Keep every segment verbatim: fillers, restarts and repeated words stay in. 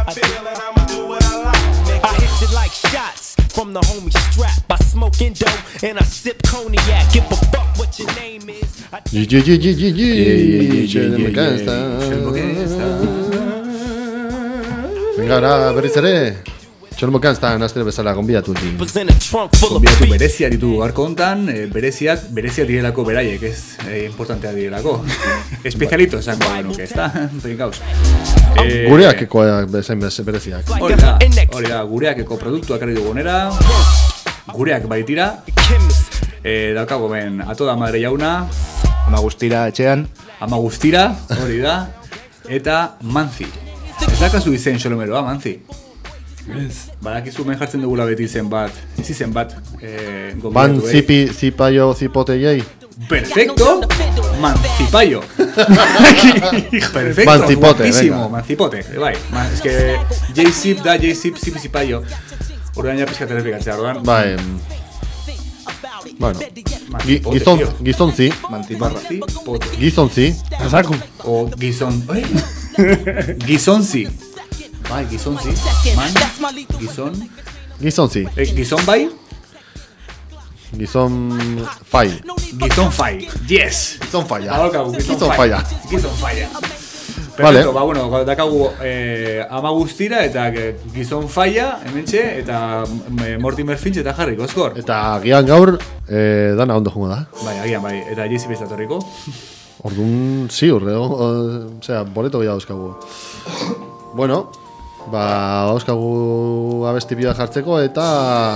I feel and I'ma do what I like. I hit you like shots from the homie strap. I smoke Indo and I sip cognac. Give a fuck what your name is. Venga, ahora berriz ere Txormo Kanstan astre bezala gonbidatu din. Gonbidatu berezia ditu garko hontan, e, bereziak, bereziak direlako beraiek, ez e, importantea direlako. Espezialito esango genuke, ez da? Gauz. E, gureakeko bezain bereziak. Hori da, hori da, gureakeko produktuak ari dugunera, gureak baitira, e, daukago ben, ato da madre jauna, ama guztira etxean, ama guztira, hori da, eta Manzi. Ez dakazu izen xolomeroa, Manzi? Ez. Badakizu men jartzen dugula beti izen bat, ez izen bat eh, Ban zipi, zipaio, zipoteiei. Perfecto, Mancipaio. Perfecto, Mancipote, guapísimo, Mancipote, bai. Man, es que J-Zip da J-Zip, zipi, zipaio. Orduan ja pizkat errepikatzea, orduan. Bai, bueno, gizon, gizonzi. Mantibarra, gizonzi. Azaku. O gizon, gizonzi. Bai, gizonzi, man, gizon Gizonzi eh, Gizon bai? Gizon fai Gizon fai, yes Gizon faia Adolkagu, gizon, gizon faia faia Gizon faia Perfecto, vale. Ba, bueno, dakagu eh, ama guztira eta gizon faia hementxe, eta eh, Mortimer Finch eta Harry Gosgor. Eta agian gaur eh, dana ondo jungo da. Bai, agian bai, eta Jezi bestatorriko. Orduan, ziur, osea, boleto gehiago euskagu. Bueno, ba, euskagu abesti bida jartzeko eta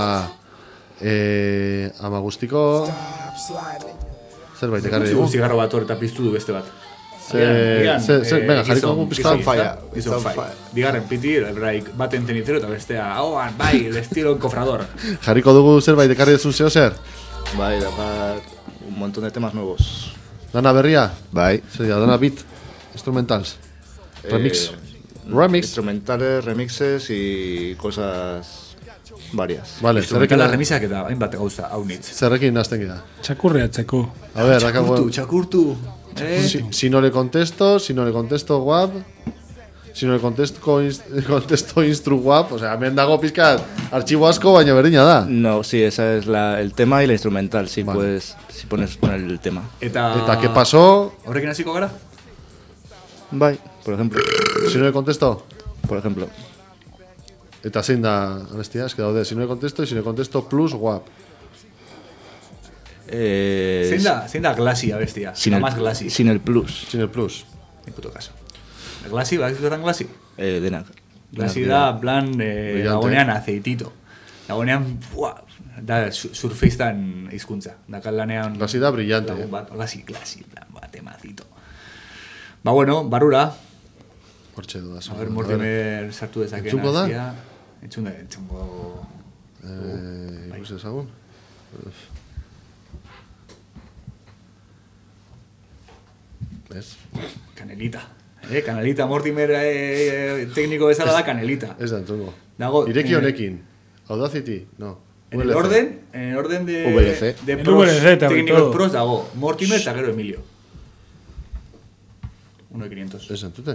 eh, ama guztiko zerbait ekarri dugu. Zigarro bat hor eta piztu du beste bat. Venga, jarriko dugu pizka. Gizon faia. Bigarren piti, elbraik baten zenizero eta bestea, hauan, bai, el estilo encofrador. Jarriko dugu zerbait ekarri duzun zeo zer? bai, dapat un montón de temas nuevos. Dana berria? Bai. Sería Dana beat, instrumentals, remix. Eh, Remix. Instrumentales, remixes y cosas varias. Vale, instrumentala remixak eta hainbat gauza, haunitz. Zerrekin nazten gira. Txakurreatzeko. A ver, acabo. Txakurtu, txakurtu. Eh? Si, si no le contesto, si no le contesto guap, si no le contesto, inst, contesto instru guap, o sea, hemen dago pizkat archivo asko, baina berdina da. No, sí, esa es la, el tema y la instrumental, sí, vale. Puedes, si pones poner el tema. Eta... Eta, ¿qué pasó? Horrekin hasiko gara? Bai, por ejemplo. Si no le contesto? Por ejemplo. Eta zein da abestia, es que daude, si no le contesto y si le contesto plus guap. Eh, zein da, zein da glasi abestia? Sin el, más glasi. Sin el plus. Sin el plus. En puto caso. Glasi, ¿va a decir tan glasi? Eh, denak. Glasi da, plan, eh, dagonean aceitito. Dagonean, buah, da surfeistan hizkuntza. Dakal lanean... Glasi da brillante. Bat, glasi, glasi, plan, bat, temazito. Ba, bueno, barrura. Hortxe dudaz. A ver, Mortimer sartu dezaken. Entzungo da? Entzun da, entzungo... Eh, ikusi ezagun? Ez? Kanelita. Eh, kanelita, Mortimer eh, tekniko bezala da kanelita. Ez da, entzungo. Dago... Ireki honekin. Audacity? No. En el orden, en el orden de... V L C. De pros, técnicos pros dago. Mortimer eta gero Emilio. uno de quinientos. Ez entzuten.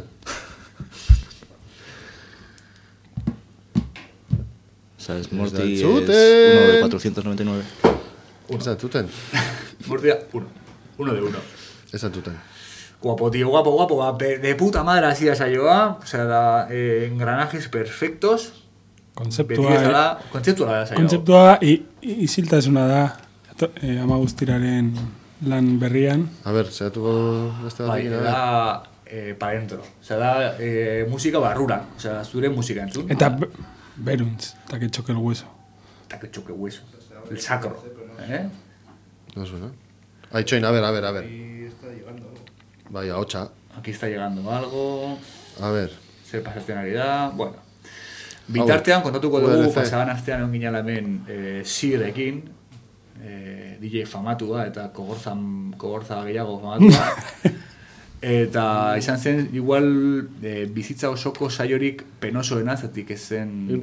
¿Sabes? Morty es uno de cuatrocientos noventa y nueve. Ez entzuten. Morty da uno. Uno de uno. Ez entzuten. Guapo, tío, guapo, guapo. De puta madre así da saioa. O sea, da eh, engranajes perfectos. Kontzeptua. Kontzeptua da saioa. Kontzeptua isiltasuna da. Eh, ama guztiraren lan berrian. A ver, zehatuko beste bat egin. Bai, da eh, pa dentro. O sea, da eh, musika barrura. O sea, zure musika entzun. Eta beruntz, eta que choque el hueso. Eta que choque el hueso. El sacro. ¿Eh? No suena. Ahí, Choin, a ver, a ver, a ver. Ahí está llegando. Vaya, ocha. Aquí está llegando algo. A ver. Zer pasazionalidad. Bueno. Bitartean, kontatuko dugu, pasaban astean on ginala hemen eh, Sirekin, eh, D J famatua eta kogortzan, kogortza gehiago famatua. Eta izan zen, igual, eh, bizitza osoko saiorik penosoena, zatik ez zen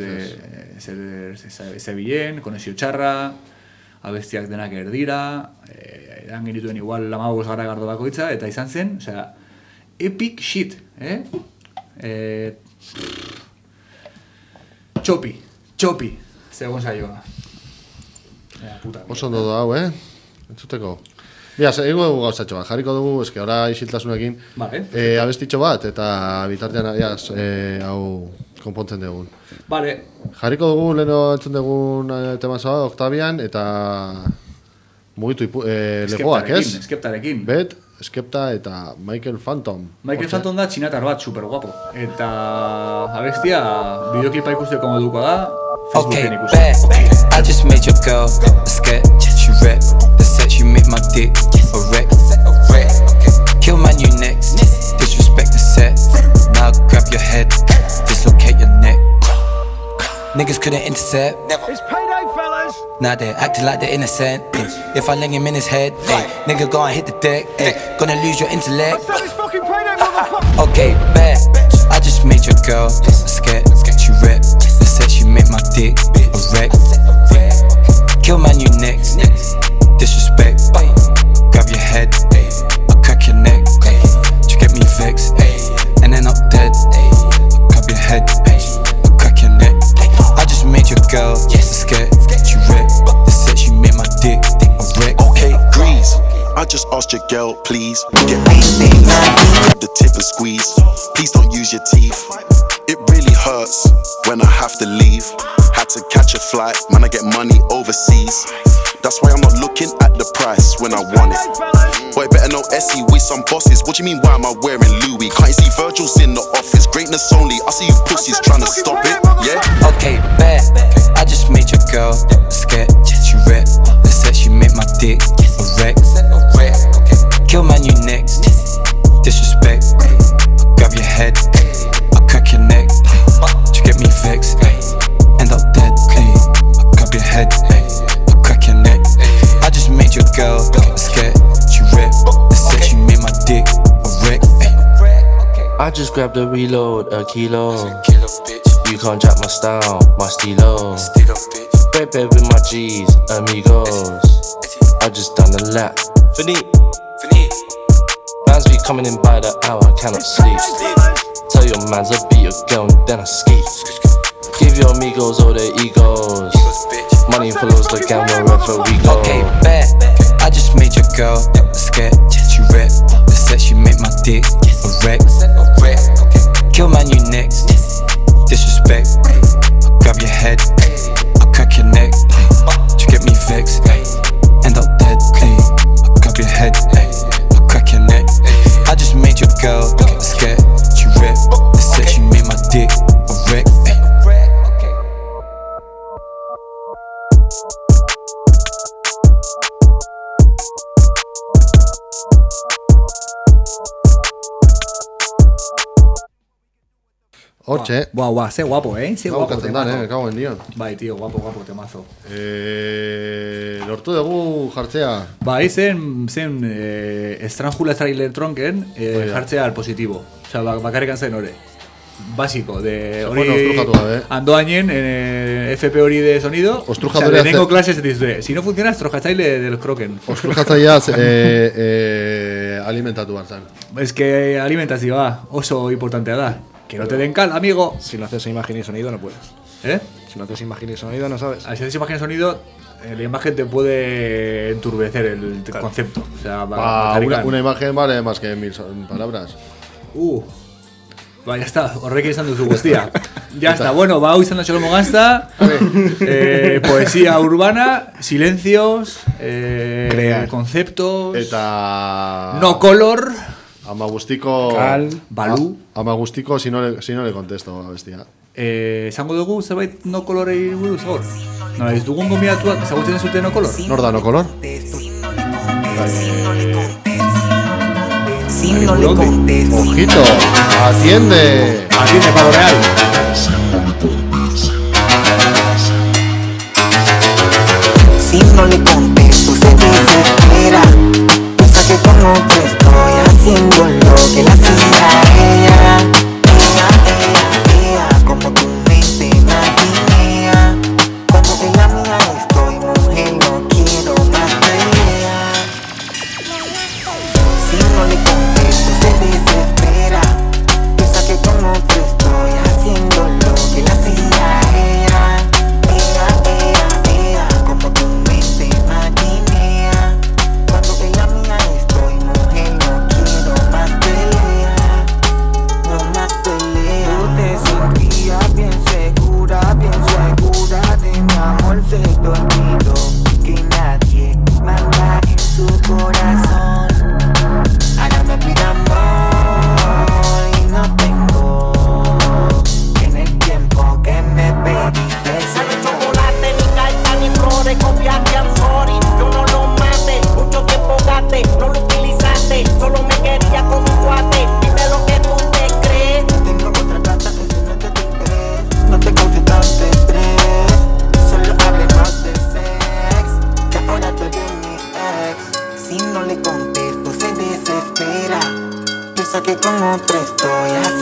zebilen, konexio txarra, abestiak denak erdira, eh, edan genituen igual lamabos gara gardo bakoitza, eta izan zen, osea, epic shit, eh? Eh, txopi, txopi, zegoen saioa. Ja, puta. Oso ondo da hau, eh? Entzuteko. Mira, egingo dugu gauzatxo bat, jarriko dugu, eske, ora isiltasunekin, Vale. eh, abestitxo bat, eta bitartean, abiaz, eh, hau konpontzen dugun. Vale. Jarriko dugu, leheno entzun dugun eh, tema zoa, Octavian, eta mugitu ipu, eh, legoak, ez? Skeptarekin. Bet, Skepta eta Michael Phantom. Michael Phantom da txinatar bat, super guapo. Eta abestia, bideoklipa ikusteko moduko da, Okay, Facebooken bad. ikusi. I just made your girl a sketch. She rep the set. You make my dick a wreck. Kill man, you next. Disrespect the set. Now grab your head, dislocate your neck. Niggas couldn't intercept. It's payday, fellas. Now they're acting like they're innocent. eh. If I ling him in his head, eh, nigga go and hit the deck. eh. Gonna lose your intellect. It's fucking payday, motherfucker. Okay, bad. I just made your girl a sketch. She rep the set. She make my dick a wreck. Kill man, you next. Disrespect. Grab your head. I'll crack your neck. You get me vexed. And then I'm dead. Grab your head. I'll crack your neck. I just made your girl a sketch. She rep the set. She made my dick a wreck. Okay, Grease. I just asked your girl, please. Get me grab the tip and squeeze. Please don't use your teeth. It really hurts when I have to leave. Had to catch a flight, man, I get money overseas. That's why I'm not looking at the price when I want it. Boy, better know Essie, we some bosses. What do you mean, why am I wearing Louis? Can't you see Virgil's in the office? Greatness only, I see you pussies trying to stop it, yeah? Okay, bad. I just made your girl a sketch. She rep the set. She made my dick a wreck. Kill man, you next. Disrespect. Grab your head. I'll crack your neck. You get me vexed. End up dead. I'll grab your head. I'll crack your neck. I just made your girl a sketch. She rep the set. She made my dick a wreck. I just grabbed a reload, a kilo. You can't jack my style, my stilo. Baby with my G's, amigos. I just done the lap. Finit. Mans be coming in by the hour, cannot sleep. Tell your mans I beat your girl and then I ski. Give your amigos all their egos. Money follows the gang wherever we go. Okay, bad. I just made your girl a sketch. She rep the set. She made my dick a wreck. Kill man, you next. Disrespect. Grab your head. I'll crack your neck. You get me vexed. End up dead. I'll grab your head. I'll crack your neck. I just made your girl a sketch. She rep the set. She made my dick a wreck. Hortxe, Buah, buah, ze guapo, eh? Ze gau guapo katzen dan, eh, temazo. kagoen dion. Bai, tío, guapo, guapo, temazo. Eh, lortu dugu jartzea. Bai, zen, zen eh, Estrangula Trailer Tronken eh, Oida. jartzea al positibo. Osa, bak bakarrikan zen hore. Básico, de Se hori pone ostrujatu gabe. andoainen eh, F P hori de sonido. Ostrujadorea Osea, lehenengo ze- clases dizue. Si no funciona, estrojatzaile del Kroken. Ostrujatzaileaz eh, eh, alimentatu barzan. Es que alimentazioa oso importantea da. Que no te den cal, amigo. Si no haces imagen y sonido no puedes. ¿Eh? Si no haces imagen y sonido no sabes. Si haces imagen y sonido, eh, la imagen te puede enturbecer el concepto. O sea, va, Ba, bakarrikan. una, una imagen vale más que mil so- palabras. Uh. Ba, ya está, horrekin izan duzu guztia. Ya está, bueno, ba, hau izan da Txolomo Gazta, eh, poesía urbana, silencios, eh, Crear. conceptos, Eta... no color, Amagustiko... Cal. Balú. A- Amagustiko si no le, si no le contesto, bestia. eh, esango dugu zerbait no colorei buruz hor. No, ez dugun gomiatuak ezagutzen zuten no color. Nor da no color? Si no le ¿Dónde? contesto, Ojito, atiende. Atiende, pavo real. si no le contesto se desespera. Piensa que con otro estoy haciendo lo que la hacía ella. Ella, ella, ella, como tu mente maquinea. Cuando en la mía estoy, mujer, no quiero más pelea. Si no le contesto se desespera. Piensa que con otro estoy haciendo lo que la hacía ella.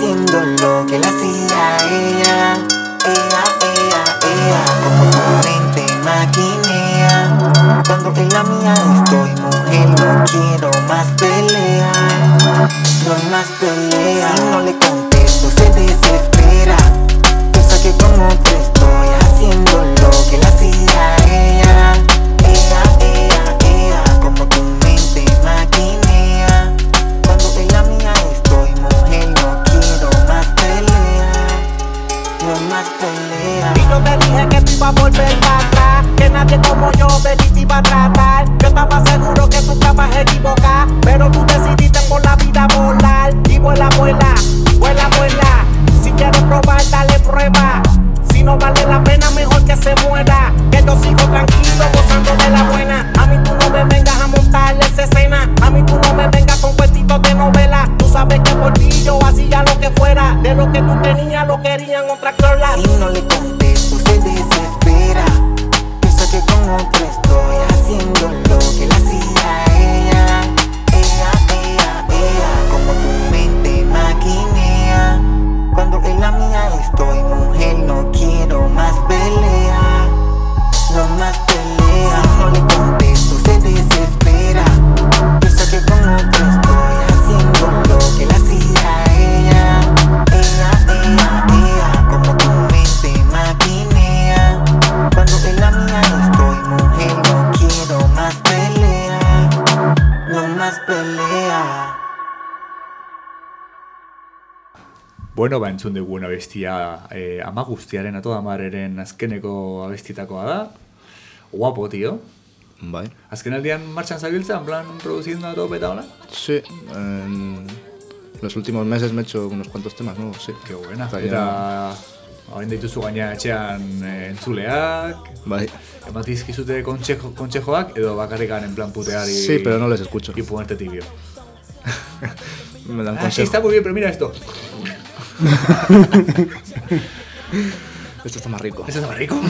haciendo lo que le hacía a ella. Ella, ella, ella, como tu mente maquinea. Cuando en la mía estoy, mujer, no quiero más pelea. No más pelea. Si no le contesto, se desespera. Piensa que con otro estoy haciendo lo que le hacía a ella. Ella, ella, ella, como tu mente maquinea. Cuando en la mía estoy, mujer, no quiero más pelea. No más pelea. Y yo te dije que te iba a volver para atrás, que nadie como yo de ti te iba a tratar. Yo estaba seguro que tú estabas equivocada, pero tú decidiste por la vida volar. Y vuela, vuela, vuela, vuela. Si quieres probar, dale prueba. Si no vale la pena, mejor que se muera. Que yo sigo tranquilo, gozando de la buena. A mí tú no me vengas a montarle esa escena. A mí tú no me vengas con cuentitos de novela. Tú sabes que por ti yo hacía lo que fuera. De lo que tú tenías lo querían otra clola. Si no le contesto, se desespera. Piensa que con otro estoy haciendo lo que le hacía a ella. Ella, ella, ella, como tu mente maquinea. Cuando en la mía estoy, mujer, no quiero más pelea. No más pelea. Si no le contesto, se desespera. Piensa que con otro estoy haciendo lo que le hacía a ella. Ella, ella, ella, como tu mente maquinea. Cuando en la mía estoy, mujer, no quiero más pelea. No más pelea. Bueno, ba, entzun dugu abestia eh, ama guztiaren atoda mareren azkeneko abestitakoa da. Guapo, tío. Bai. Azken aldian martxan zabiltza, en plan, produciendo a tope eta hola? Sí, en los últimos meses me he hecho unos cuantos temas nuevos, sí. Qué buena. Eta, Eta, hain dituzu gaina etxean eh, entzuleak, bai. ematizkizute kontxejo, kontxejoak, edo bakarrikan en plan putear y... Sí, pero no les escucho. Y ponerte tibio. Me dan Ah, sí, consejo. está muy bien, pero mira esto. Esto está más rico. Esto está más rico.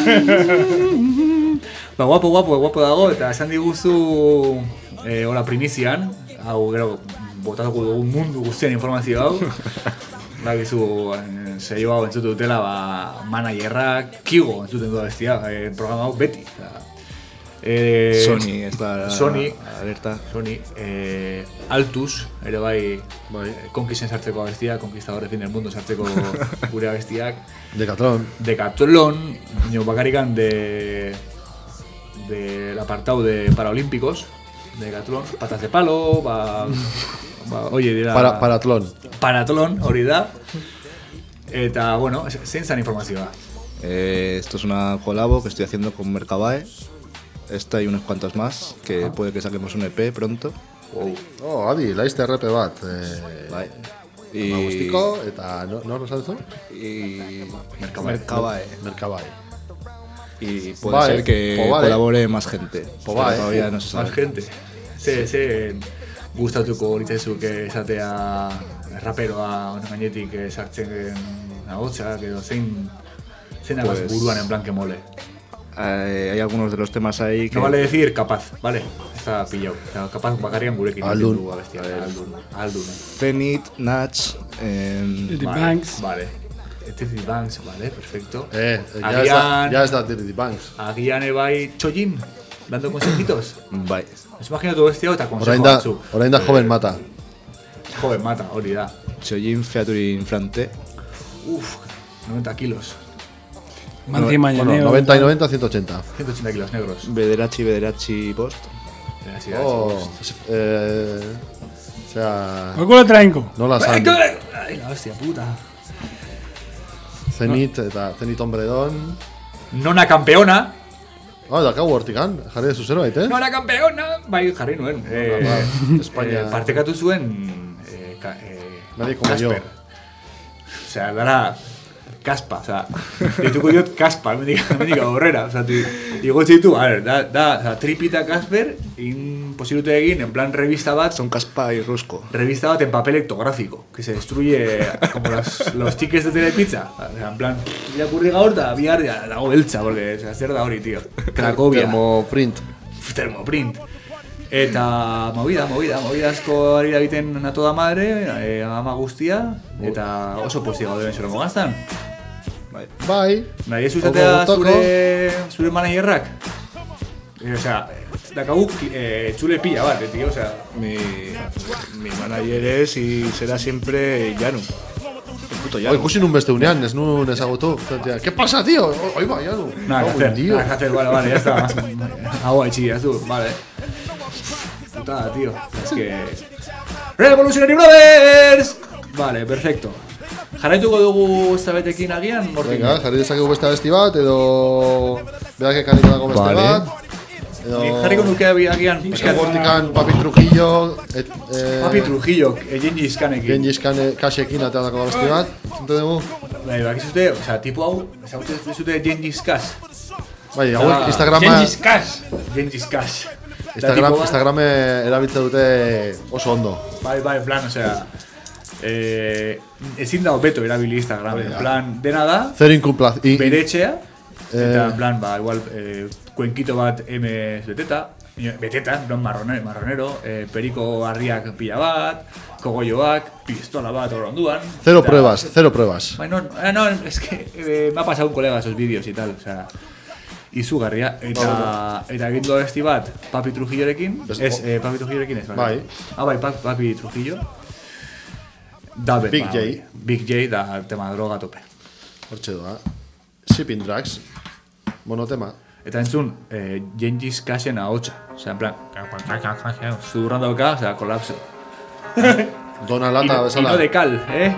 Ba, guapo, guapo, guapo dago, eta esan diguzu eh, hola primizian, hau gero botatuko dugu mundu guztian informazio hau. Bakizu, eh, seio hau entzutu dutela, ba, managerrak, Kigo entzuten du bestia, eh, programa hau beti. Oza, eh, Sony, ez da Sony, alerta. Sony, eh, Altus, ere bai, Bai. konkisten sartzeko abestia, Conquistador de fin del mundo sartzeko gure abestiak. Decathlon. Decathlon, niño bakarrikan de del apartado de Paralímpicos, de Decathlon, patas de palo, ba, ba oye, dira Para, paratlón. Paratlón, hori da. Eta, bueno, zein zan informazioa? Eh, esto es una colabo que estoy haciendo con Mercabae. Esta y unas cuantas más, que Ajá. puede que saquemos un E P pronto. Wow. Oh, adi, laizte errepe bat. Eh, Bai. Y... Magustiko, eta no, no rosalzu? Y... Mercabae. Mercabae. Mercabai. Y puede Vale, ser que pues vale. colabore más gente. Pues pero vale. todavía no se sabe. Más gente. Ze, ze gustatuko litzaizuke esatea raperoa honen gainetik eh, sartzen ahotsak edo zein zein Pues- pues, buruan en plan que mole. Eh, hay algunos de los temas ahí que... No vale decir capaz, vale? Está pillado. O sea, capaz bakarrian gurekin Aldun. egiten dugu abestia. Aldun. Aldun. Zenith, Natch, eh, Dirty Vale, Banks. Vale. Dirty Banks, vale, perfecto. Eh, ya ez da, Agian, ya ez da Dirty Banks. agian ebai Chojin, dando consejitos. bai. Ez imaginatu bestia eta consejo Orain da, batzu. orain da Eh, joven mata. Joven mata, hori da. Chojin featuring Frante. Uf, noventa kilos. Manti Bueno, Mañaneo. noventa y noventa, ciento ochenta. ciento ochenta kilos negros. Bederachi, Bederachi Post. Así, Oh, eh, o sea, Por culo trainco. no la Ay, san. ay, la hostia puta. Zenit eta Zenit Hombredon. Nona campeona. Ah, daukagu hortikan, jarri dezu zerbait, eh? Nona campeona. Bai, jarri nuen. Eh, ba, Espainia. eh, partekatu zuen eh, ka, eh, Nadie como yo. Casper. O sea, dara kaspa, o sea, dituko diot kaspa, mendik aurrera, o sea, igotze ditu, a ver, da, da, o sea, tripita Casper, imposible egin, en plan revista bat, Son Caspa y Rusco. revista bat en papel ectográfico, que se destruye como los, los tickets de Telepizza, o sea, en plan, irakurri gaur da, bihar ya dago beltza, porque, o sea, zer da hori, tío, Cracovia, Termoprint. Thermoprint. Eta movida, movida, movida asko ari da egiten a toda madre, eh, ama guztia, eta oso pozik gauden zure mogaztan. Bai. Bai. Nahi ez uzatea zure, zure managerrak? Eh, o sea, dakagu eh, txule pila bat, tío, o sea... Mi, mi manager es y será siempre Llano. Hoy ikusi nun beste unean, ez nun ezagutu. ¿Qué pasa, tío? Hoy va, Llano. Nada que hacer, nada que hacer, vale, vale, ya está. Agua y chillas, tú, vale. Putada, tío, es que... Revolutionary Brothers! Vale, perfecto. Jarraituko dugu ez da betekin agian, Mortin? Venga, jarri dezakegu beste abesti bat, edo... Berak ekarriko dago beste vale. bat. Edo... Jarriko nuke agian... Hortikan Papi Trujillo... Et, eh... Papi Trujillo, e, Gengis Khanekin. Gengis Khan Kashekin atea dago beste bat. Zunte dugu? Bai, bakizute, o sea, tipo hau, ezagutze Gengis Khan. Bai, hau Instagrama... Gengis Khan. Gengis Khan. Instagram, Instagram erabiltzen dute oso ondo. Bai, bai, en plan, o sea... Eh, ezin da hobeto erabili Instagram, en plan, dena da... Zer inkumplaz... Bere etxea, eta en plan, ba, igual, eh, kuenkito bat M beteta, beteta, en plan, marronero, marronero eh, periko harriak pila bat, kogolloak, pistola bat hor onduan... Cero eta, pruebas, cero pruebas. Bai, no, no, es que eh, me ha pasado un colega esos vídeos y tal, o sea... Izugarria, eta eta egin du abesti bat Papi Trujillorekin, ez, eh, Papi Trujillorekin ez, bai. Ah, bai, Papi Trujillo. Da Big ba, J. Big J da tema droga tope. Hortxe doa. Shipping Drugs. Monotema. Eta entzun, eh, Gengis Khanen ahotsa. Osea, en plan, zudurran dauka, osea, kolapso. Dona lata bezala. Ino de cal, eh?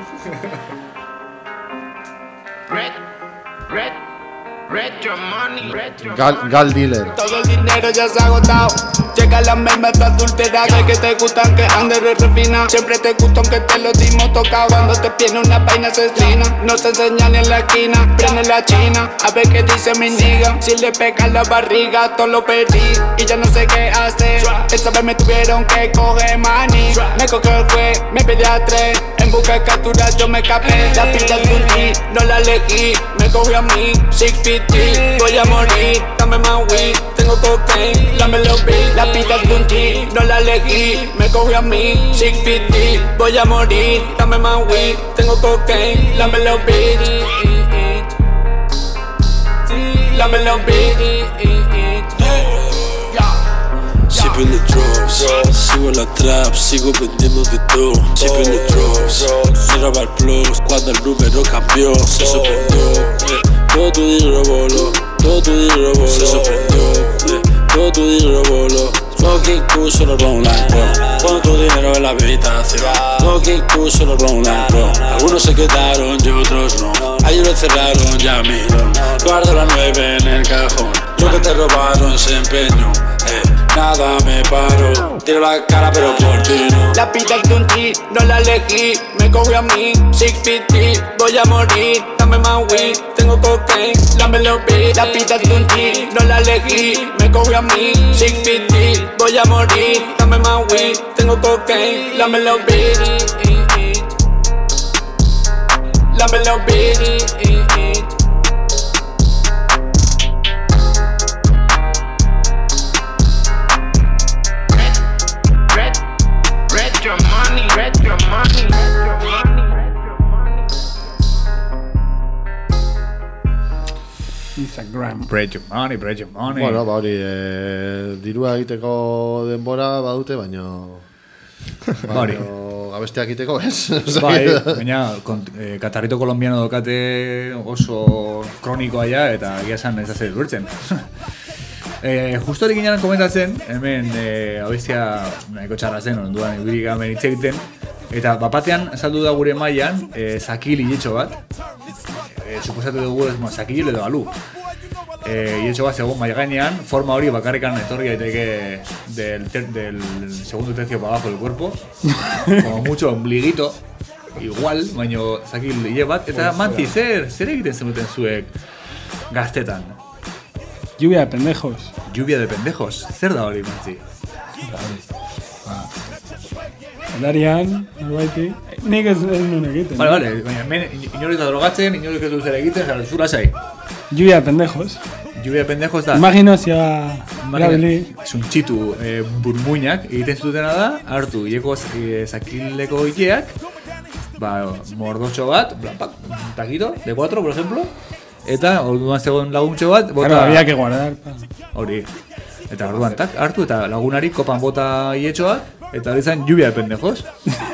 Red, red. Red your money, red your Gal, money. Gal Dealer. Todo el dinero ya se ha agotado. Llega la merma, está adulterada. Que te gustan que ande de refina. Siempre te gustan que te lo dimos tocado. Cuando te viene una vaina asesina. No se enseña ni en la esquina. Prende la china, a ver qué dice mi nigga. Si le pega la barriga, todo lo perdí. Y ya no sé qué hacer. Esta vez me tuvieron que coger money. Me cogió el juez, me pedí a tres. En busca de captura yo me escapé. La pista de un G, no la elegí. Me cogió a mí, six feet. Voy a morir, dame más weed, tengo cocaine, dame los beats. La pista de un G, no la elegí, me cogió a mí, six feet deep. Voy a morir, dame más weed, tengo cocaine, dame los beats. Dame los beats. Sipping the drugs, sigo en la trap, sigo vendiendo de todo. Sipping the drugs, se roba el plus cuando el número cambió. Se sorprendió, eh. Todo tu dinero voló, todo tu dinero voló. Se sorprendió, eh. Todo tu dinero voló. Smoking cool, solo round line, bro. Pon tu dinero en la habitación. Smoking cool, solo round line, bro. Algunos se quedaron y otros no. Ayer lo cerraron, ya miro. Guardo la nueve en el cajón. Yo que te robaron se empeñó, eh. Nada me paró, tiro la cara pero por ti no. La pista de un G, no la elegí. Me cogió a mí, six feet deep. Voy a morir, dame más weed. Tengo cocaine, dame los beats. La pista de un G, no la elegí. Me cogió a mí, six feet deep. Voy a morir, dame más weed. Tengo cocaine, dame los beats. Dame los beats. Instagram. Bread your money, bread your money. Bueno, ba hori, eh, dirua egiteko denbora badute, baina... Bari. Abesteak egiteko, ez? Bai, baina eh, katarrito kolombiano dokate oso kronikoa ja, eta egia esan ez da zer durtzen. Eh, justo hori ginean komentatzen, hemen eh, abestia nahiko txarra zen, onduan ibirik hemen hitz egiten, eta bapatean saldu da gure mailan eh, zakil hiletxo bat, eh, suposatu dugu ez, zakil edo alu. Eh, hiletxo bat segun maia gainean, forma hori bakarrikan etorri daiteke del, ter, del segundo tercio para abajo del cuerpo, como mucho ombliguito, igual, baino zakil hile bat, eta mantzi, zer, zer egiten zenuten zuek gaztetan? Lluvia de pendejos. Lluvia de pendejos. Zer da hori, Mantzi? Darian, albaiti. Nik ez nuen egiten. Vale, vale. Baina, inorik da drogatzen, inorik ez du zer egiten, zara, zura zai. Lluvia de pendejos. lluvia de pendejos da. Imaginazioa erabili. Suntxitu eh, burmuinak egiten zutena da, hartu hileko eh, zakileko hileak, ba, mordotxo bat, blapak, un taquito, de cuatro, por ejemplo, eta orduan zegoen laguntxo bat, bota... Claro, había que guardar. Hori. Eta orduan, tak, hartu eta lagunari kopan bota hiletxoak, eta hori zen lluvia de pendejos.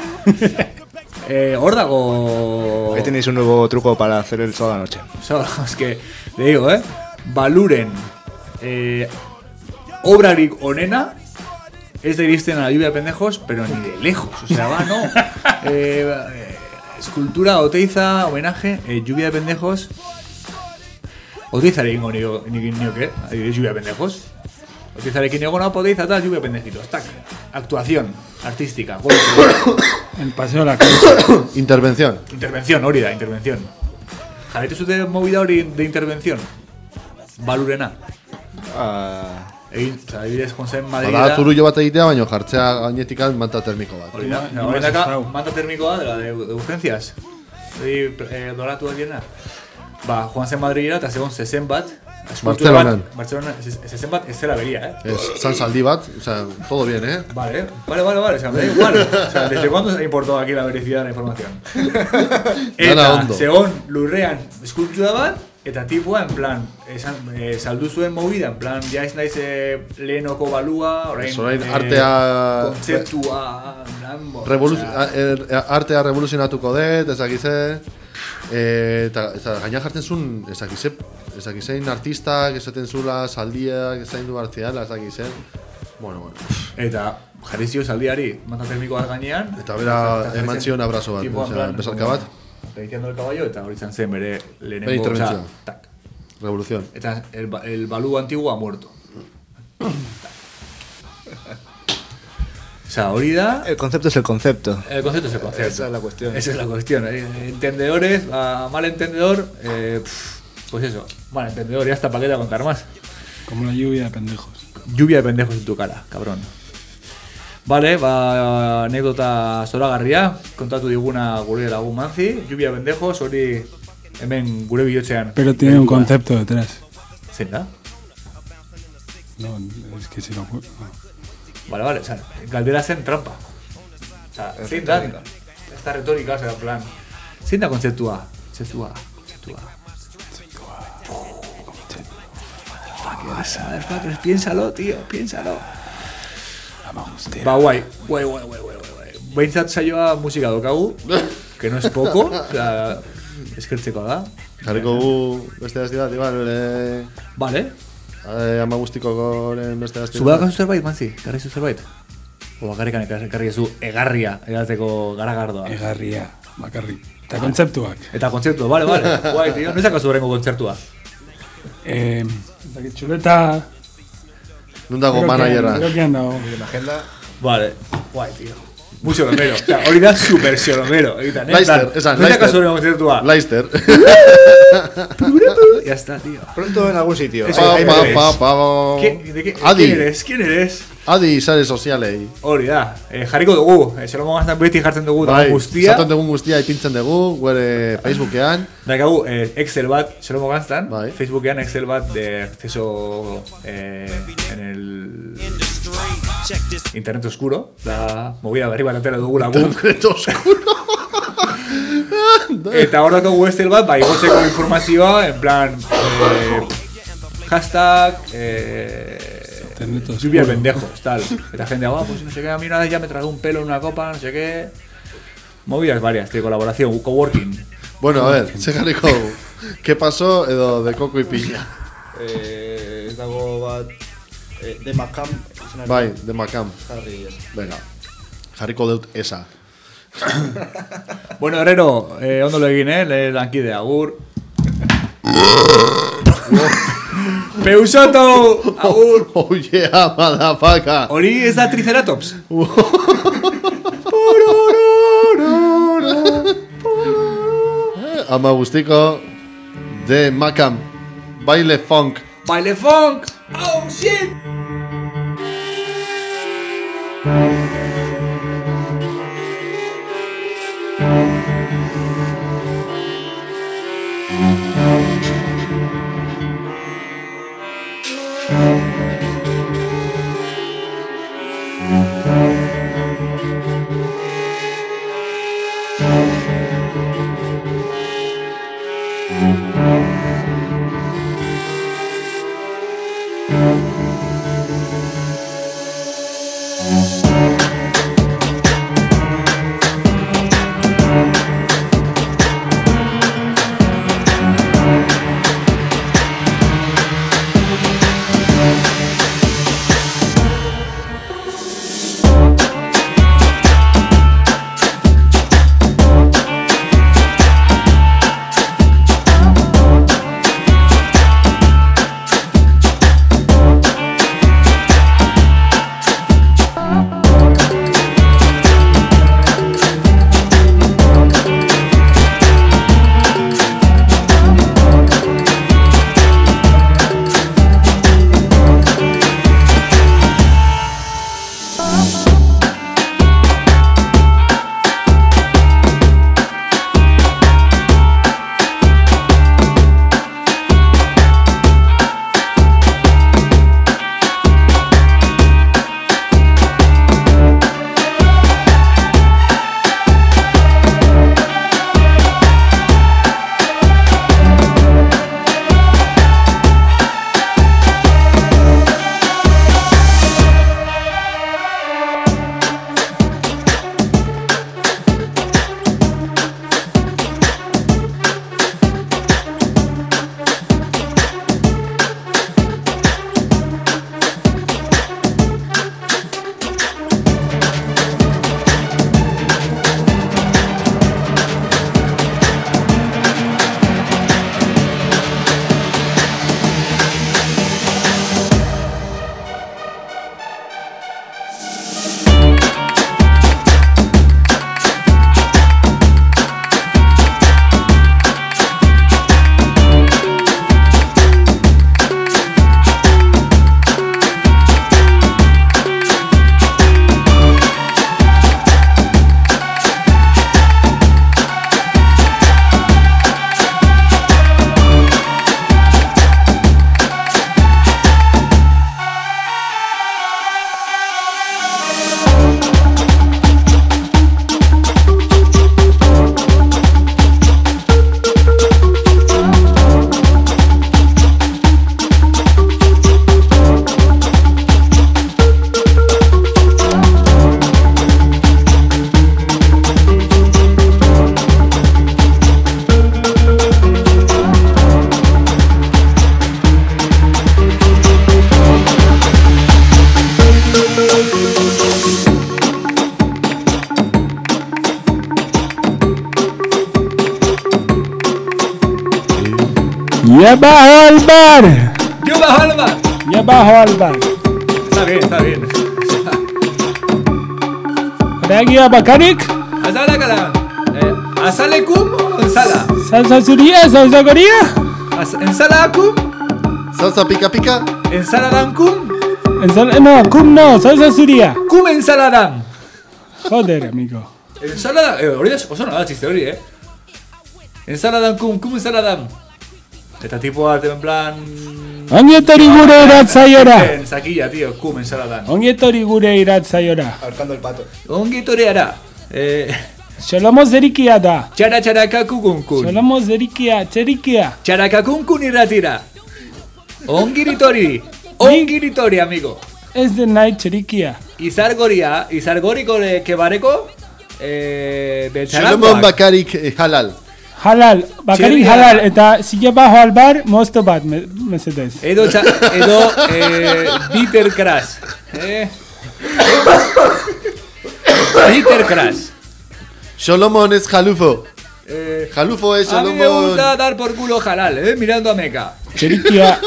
Eh, hor dago... Ahí tenéis un nuevo truco para hacer el sábado a la noche. So, es que, te digo, eh, Baluren eh, obrarik onena ez da iristen a la lluvia de pendejos, pero ni de lejos, o sea, va, no. Eh, eh, escultura, Oteiza, homenaje, eh, lluvia de pendejos. Oteizarekin nio, nik nioke, lluvia de pendejos. Oteizarekin egona Oteiza eta lluvia de pendejitos, tak. Actuación artística. El paseo a la calle. Intervención. Intervención, hori da, intervención. Jarraitu zute movida hori de intervención. Balurena. Ah... Egin, oza, adibidez, Jonsen Madrida... Bada, zurullo bat egitea, baina jartzea gainetik manta termiko bat. Hori da, hori daka, manta termikoa de la de, de urgencias. Hori, eh, doratu adiena. Ba, Jonsen Madrida eta segon zezen bat. Bartzelonan. Bartzelona, zezen bat ez zela beria, eh? Es San Saldi bat, o sea, todo bien, eh? Vale, vale, vale, vale, o sea, me da igual. O sea, ¿desde cuándo se ha importado aquí la veracidad de la información? Eta, segon lurrean eskultura bat, eta tipua, en plan, esan, eh, saldu zuen movida, en plan, ja ez naiz eh, lehenoko balua, orain, orain eh, artea... kontzeptua, lan, bo, Revolu o sea, er, artea revoluzionatuko dut, ezakize... Eh, eta, eta gaina jartzen zuen, ezakize, ezakizein artistak, esaten zula, saldiak, ezain du hartziala, ezakizen... Bueno, bueno. Eta jarri zio saldiari, manta termikoa gainean... Eta bera eman zion abrazo bat, osea, besarka bat. Reitiendo el caballo, eta hori izan zen bere lehenengo... Bere intervención. O sea, tak. Revolución. Eta el, el balú antiguo ha muerto. O sea, hori da... El concepto es el concepto. El concepto es el concepto. Esa es la cuestión. Esa es la cuestión. ¿eh? Entendedores, a malentendedor, eh, pff, pues eso, malentendedor, ya está, ¿para qué te voy a contar más? Como la lluvia de pendejos. Lluvia de pendejos en tu cara, cabrón. Vale, ba, anécdota zoragarria, kontatu diguna gure lagun manzi, lluvia de pendejos, hori hemen gure bihotzean. Pero tiene un concepto detrás. ¿Zein da? No, es que si no... no. Vale, vale, o sea, galdera zen trampa. O sea, zein da, esta retórica, o sea, en plan, zein da kontzeptua, kontzeptua, kontzeptua. ¿Qué pasa, motherfuckers? Piénsalo, tío, piénsalo. Ba, guai, guai, guai, guai, guai, guai. Behintzat saioa musika dokagu, que no es poco, o sea, eskertzeko da. Jarriko gu beste gazti bat, igual, eh... Vale. Eh, ama guztiko goren beste gazti bat. Zubadakazu zerbait, Manzi? Garrizu zerbait? O bakarrikan ekarri zu egarria, edateko garagardoa. Egarria, bakarri. Eta kontzeptuak. Eta kontzeptua, vale, vale. Guai, tío, no izakazu horrengo kontzertua. Eh, eta txuleta... Non dago manajera. Creo que han dado. En la agenda... Vale, guai, tío. Muy xoromero. O sea, hori da super xoromero. Leister, esan, Leister. No izakazu horrengo kontzertua. Leister. Ya está, tío. Pronto en algún sitio. Eso, Pa, ahí pa, me pa, ves. pa, ¿Qué- de qué- Adi. ¿Quién eres? ¿Quién eres? Adi sare sozialei. Hori da. Eh, jarriko dugu. Eh, Zelomo gaztan beti jartzen dugu Bai, dago guztia. zaten dugun guztia ipintzen dugu, gure Facebookean. Dakagu eh, Excel bat, Zelomo gaztan. Bai. Facebookean Excel bat de acceso eh, en el Internet oscuro. La movida berri bat atera dugu lagun. Internet oscuro. Eta hor dakagu Excel bat, bai, gotzeko informazioa, en plan... Eh, hashtag... Eh, lluvia de pendejos, tal. Eta gente, ah, pues no sé qué, a mí una vez ya me tragué un pelo en una copa, no sé qué. Movidas varias, tío, colaboración, coworking. Bueno, a ver, se jarriko dugu. ¿Qué pasó edo de coco y piña? Eh, ez dago bat... Eh, de Macam... Bai, de Macam. Jarri ez. Venga, jarriko dut esa. Bueno, Herrero, eh, ondo lo egin, eh? Le lankide, agur. Peusoto, agur. Oh yeah, motherfucker. Hori ez da Triceratops. Ama guztiko de Macam. Baile funk. Baile funk. Oh, shit. Ya bajo al bar. Yo bajo al bar. Ya bajo al bar. Está bien, está bien. Reagia bakarik. Azala kalan. Eh, ¿Asale kum o ensala? Salsa suría, salsa coría. As- ¿Ensala kum? Salsa pica pica. ¿Ensaladan kum? Ensal no, cum no, salsa suría. Kum ensaladan. Joder, amigo. Ensalada, eh, hori oso nada txiste hori, eh? Ensaladan kum, kum ensaladan. Eta tipo en plan... Ongi etorri gure iratzaiora. En saquilla, tío, kum ensaladan. Ongi etorri gure iratzaiora. Ahorcando el pato. Ongi etorriara. Eh... Xolomo zerikia da. Txara txaraka kukunkun. Xolomo zerikia, txerikia. Txaraka kunkun irratira. Ongiritori. Ongiritori, amigo. Ez den nahi txerikia. Izargoria, izargoriko de kebareko, eh, Solomon betxarangoak. Bakarik eh, halal. Halal, bakarik Txerria. halal. Eta zile bajo al bar, mosto bat, me, mesedez. Edo, txa, edo eh, bitter crash. Eh? Bitter crash. Solomon es jalufo. Eh, Jalufo es a mí me Solomon. gusta dar por culo halal, eh, mirando a Meca. Txerikia.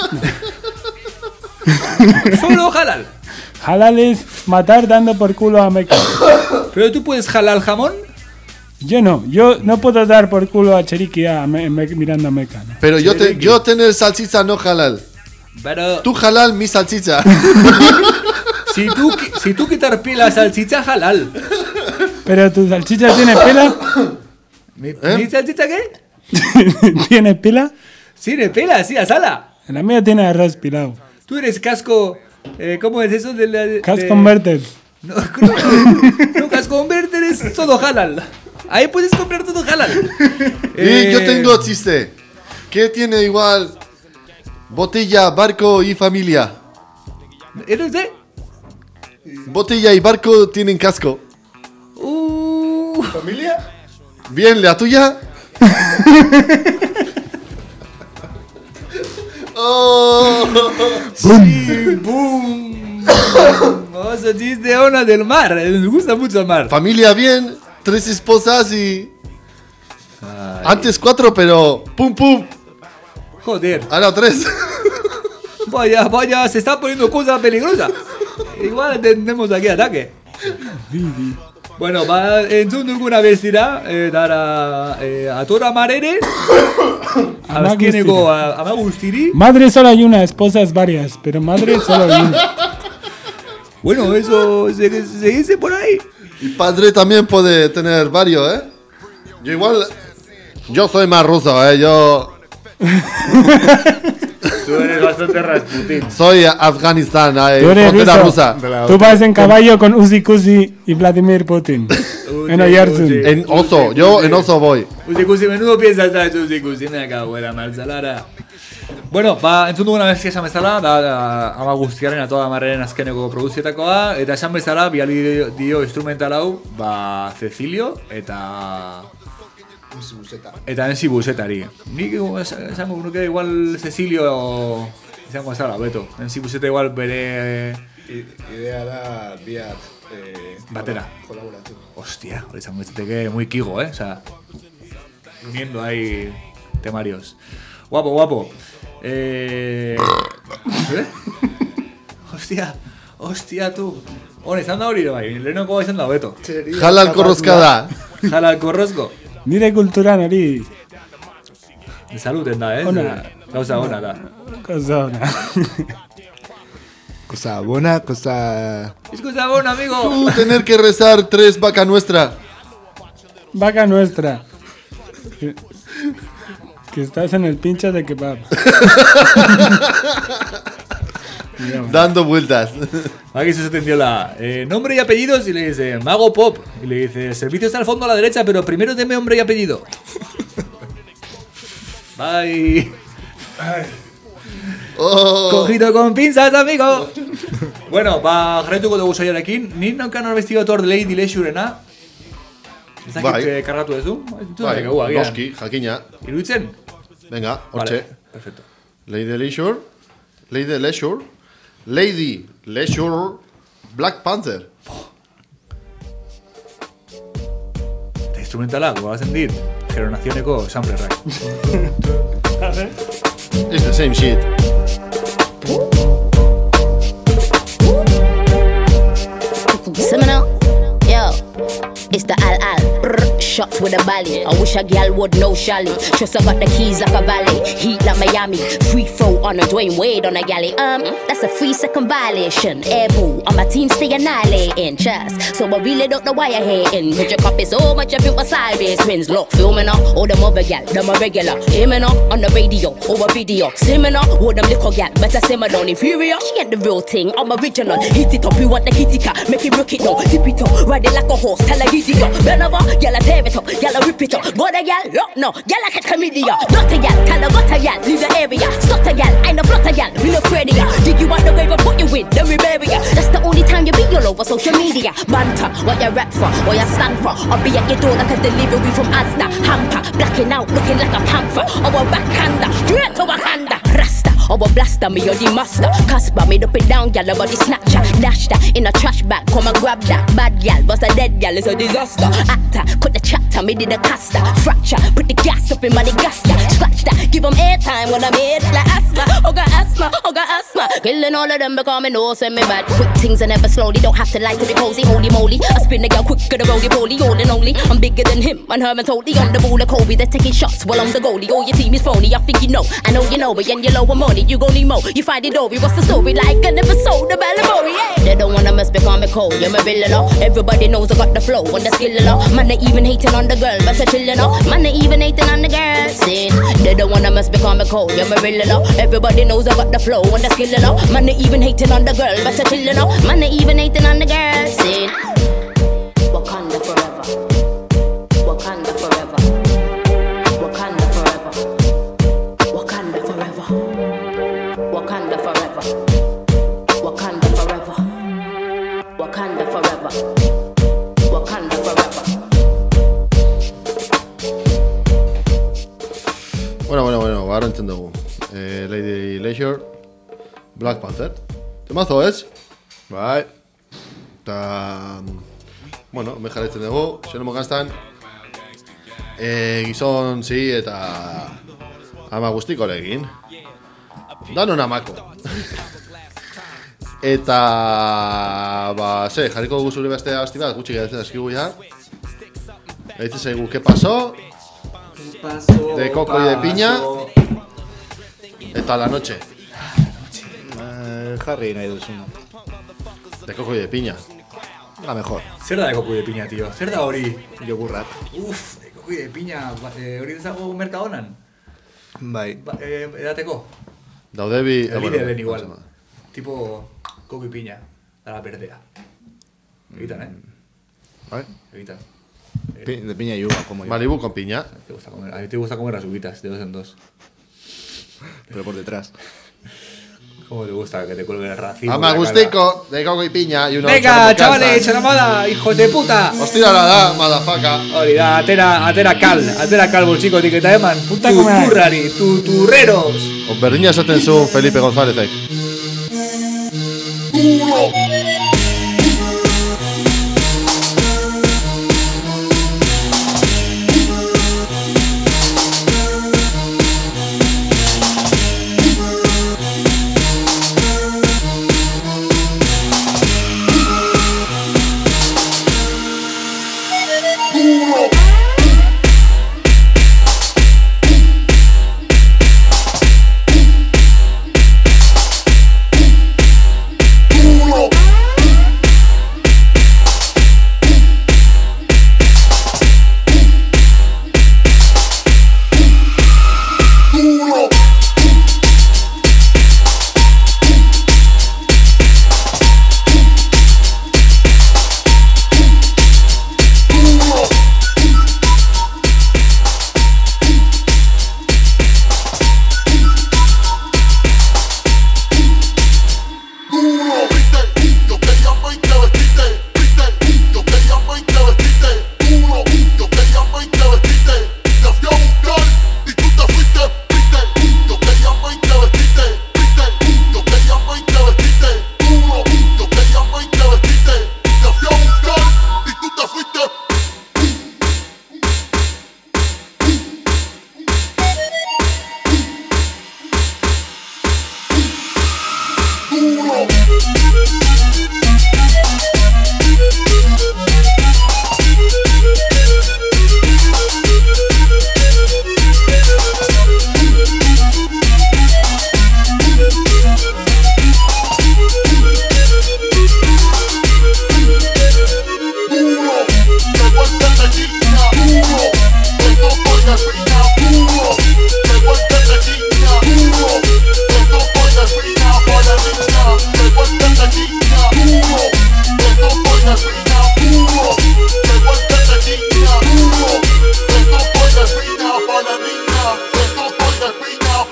Solo halal. Halal es matar dando por culo a Meca. Pero tú puedes halal jamón. Yo no, yo no puedo dar por culo a Cherikia a me, me, mirando a Meca, ¿no? Pero yo, te, yo tener salchicha no halal. Pero Tú halal mi salchicha. si tú, qui- si tú quitar pila salchicha halal. Pero tu salchicha tiene pela. ¿Mi, ¿Eh? ¿mi salchicha qué? ¿Tiene pela? Sí, de pela, sí, asala. La mía tiene arroz pilado. Tú eres casco. Eh, ¿Cómo es eso de la. de- Cash converted. No, no, no, casco converter es todo halal. Ahí puedes comprar todo halal. Y yo tengo chiste. ¿Qué tiene igual botella, barco y familia? ¿Eres de? Botella y barco tienen casco. Uh, ¿Familia? Bien, ¿la tuya? Oh. sí, boom. Vamos a chiste ona del mar. Me gusta mucho el mar. Familia bien, tres esposas y... Antes cuatro, pero pum pum. Joder. Ahora tres. Vaya, vaya, se está poniendo cosa peligrosa. Igual tenemos aquí ataque. Bueno, ba, entzun duguna bestira, eh, dara, eh, atora marere, azkeneko a- ama guztiri. Madre solo hay una, esposas varias, pero madre solo hay una. Bueno, eso se, se dice por ahí. Y padre también puede tener varios, ¿eh? Yo igual... Yo soy más ruso, ¿eh? Yo... Tú eres bastante Rasputin. Soy Afganistán, ¿eh? Tú eres Frontera ruso. rusa. Tú vas en caballo con Uzi Kusi y Vladimir Putin. En Oyarzun. En oso, yo en oso voy. Uzikusi, menudo piensa esta vez Uzikusi, me acabo de la malzalara. Bueno, ba, entzun duguna bezia esan bezala, da, da ama guztiaren atoa amarren azkeneko produzietakoa, eta esan bezala, biali dio, dio instrumental hau, ba, Cecilio, eta... Eta Enzi Busetari. Nik es- esango nuke igual Cecilio izango zara, beto. Enzi Buseta igual bere... Idea da biat eh, Batera. kolaboratu. Hostia, hori izango izateke muy kigo, eh? O sea, uniendo ahí temarios. Guapo, guapo. Eh... ¿Eh? Hostia, hostia, tú. Hone, izan da hori ere bai, lehenoko izan da, beto. Halal korrozkada. Jala korrozko. Nire kulturan hori Saluten da, eh? Ona. Gauza ona da. cosa ona. Cosa buena, cosa... Escucha, bon, amigo. Tú tener que rezar tres vaca nuestra. Vaca nuestra. Que, que estás en el pinche de kebab. Dando vueltas. Aquí se entendió la eh, nombre y apellidos y le dice Mago Pop. Y le dice, el servicio está al fondo a la derecha, pero primero deme nombre y apellido. Bye. Oh. Cogido con pinzas, amigo. Bueno, ba, jarraituko dugu saioarekin. Nik naukan arbestio tor Lady Leisurena. Ez dakit Bai. eh, kargatu duzu? Entzun Bai, dezakegu, agian. noski, jakina. Iruditzen? Venga, Vale, hortxe. perfecto. Lady Leisure. Lady Leisure. Lady Leisure. Black Panther. Eta instrumentala, gogazen dit, Geronazioneko samplerrak. It's the same shit. Seminar, yo, it's the Al Al. Brr, shots with a bally. I wish a gal would know Shally. Trust I got the keys like a valet. Heat like Miami. Free throw on a Dwayne Wade on a galley. Um, that's a free second violation. Air boo, on my team stay annihilating. Chest, so I really don't know why you're hating. Put your copy so much of it was sideways. Twins, look, filming up. All them other gal, them a regular. Aiming up on the radio, over video. Simming up, all them little gal. Better simmer down. Inferior, she ain't the real thing. I'm original. Hit it up, you want the kitty cat. Make it rock it down. Tip it up, ride it like a horse. Tell her hit it up. Bend over, gal a tear it up. Gal a rip it up. Go the gal, look no. Gal a catch chlamydia. Not a gal, tell her got a gal. Leave the area. Stop a gal, I no flot a gal. We no afraid of ya. Dig you out the grave and put you in. Then we bury ya. That's the only time you be all over social media. Banter, what you rap for, what you stand for. I'll be at your door like a delivery from Asda. Hamper, blacking out, looking like a panther. Our backhander, straight to Wakanda. Rasta, our blaster, me or the master. Casper, made up and down, gal, about the snatcher. Dash that in a trash bag, come and grab that. Bad gal, bust a dead gal, it's a disaster. Actor, cut the chapter, me did a caster. Fracture, put the gas up in my gaster. Scratch that, give them airtime when I'm made like asthma. Oh, got asthma, oh, got asthma. Killing all of them because me know send me bad. Quick things are never slowly, don't have to lie to be cozy. Holy moly, I spin the girl quicker the roly poly. All and only, I'm bigger than him and Herman totally on the ball of Kobe. They're taking shots while I'm the goalie. Oh, your team is phony, I think you know. I know you know, but when you low money, you gon' need more. You find it over, what's the story like? I never sold the Ballamori, yeah. They don't wanna mess because me cold, you're my villain, oh. Everybody knows I got the flow and the skill, oh. Man, they even hating on the girl, but they're chillin', oh. Man, they even hating on the girl, see. They don't wanna mess because me cold, you're my villain, oh. Everybody knows I got the flow and the skill, oh. Man, they even hating on the girl, but they're chillin', oh. Man, they even hating on the girl, see. Wakanda forever. Wakanda forever. Wakanda forever. Wakanda forever. Wakanda forever. Wakanda forever. Wakanda forever. Wakanda forever. Bueno, bueno, bueno, ahora entiendo. Eh, Lady Leisure, Black Panther. Temazo ez? Bai. Eta... Bueno, me jarretzen dugu, xenomo gaztan. E, gizon, zi, eta... Ama guztiko legin. Danon amako. Eta... Ba, ze, jarriko dugu zure beste abesti bat, gutxi geratzen eskigu ya. Gaitzen zaigu, ¿qué pasó? De coco y de piña. Eta la noche. Eh, Harry nahi duzuna. De coco y de piña. La mejor. Zer da de coco y de piña, tío? Zer da hori? Jogurrak. Uf, de coco y de piña. Eh, hori dezago merkadonan? Bai. Ba, eh, edateko? Daudebi... Elide den igual. Tipo coco y piña. Da la berdea. Egitan, eh? Bai. Egitan. Pi- de piña y uva, como yo. Malibu con piña. Te gusta comer, a mí te gusta comer las uvitas, de dos en dos. Pero por detrás. ¿Cómo te gusta que te cuelgue el racimo? Ama gustico, de coco y piña y uno... Venga, chavales, chanamada, hijos de puta. Hostia, la da, madafaka. Hori da, atera, atera kal, atera kal boltsiko etiketa eman. Tuturrari, tuturreros. Berdina esaten zu Felipe Gonzálezek. Duro.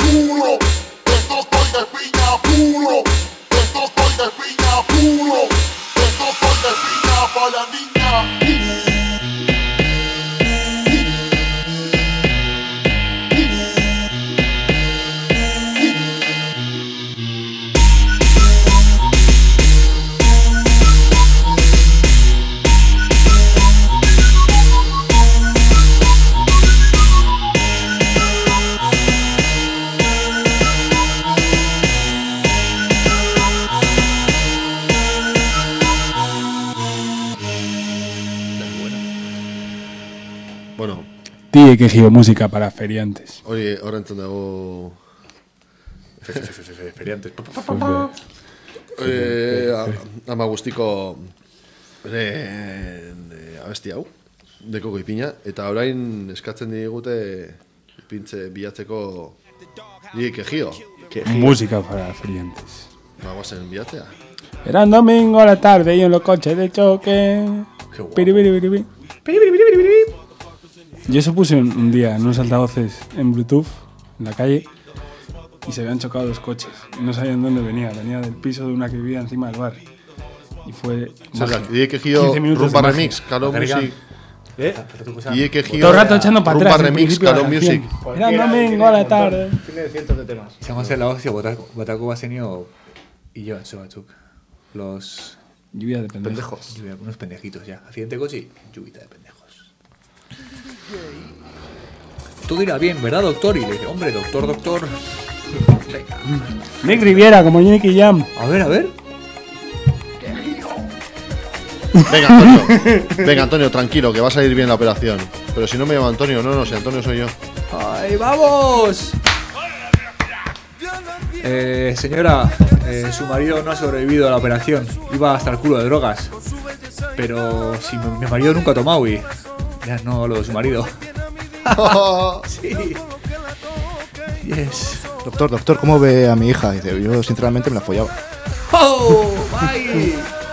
puro. Esto estoy de piña puro. Esto estoy de piña puro. Esto estoy de piña para la niña. Bueno, Tía que giro música para feriantes. hori ahora entzun dago Feriantes. Eh, ama guztiko eh, abesti hau de koko ipina eta orain eskatzen digute pintze bilatzeko die kejio. Música para feriantes. Vamos en bilatzea. Era un domingo a la tarde y en los coches de choque. Piri, piri, piri, piri. Yo eso puse un, un día en unos altavoces en Bluetooth, en la calle, y se habían chocado los coches. Y no sabían dónde venía. Venía del piso de una que vivía encima del bar. Y fue. Die kejio rumba remix, Kalo Music. ¿Eh? Die kejio todo el rato echando para atrás. rumba remix, Kalo Music. Era un domingo a la tarde. Tiene cientos de temas. Izango zen la hostia, botako bazenio y yo, eso, batzuk. Los... Lluvia de pendejos. pendejos. Lluvia, unos pendejitos ya. Accidente de coche y lluvia de pendejos. Todo irá bien, ¿verdad, doctor? Y le dice, hombre, doctor, doctor. Venga. Nick Riviera, como Nicky Jam. A ver, a ver. Venga, Antonio. Venga, Antonio, tranquilo, que va a salir bien la operación. Pero si no me llamo Antonio, no, no, si Antonio soy yo. ¡Ay, vamos! Eh, señora, eh, su marido no ha sobrevivido a la operación. Iba hasta el culo de drogas. Pero si mi, mi marido nunca ha tomado y... Ya no lo de su marido. Sí. Yes. Doctor, doctor, ¿cómo ve a mi hija? Dice, yo sinceramente me la follaba. ¡Oh! ¡Ay!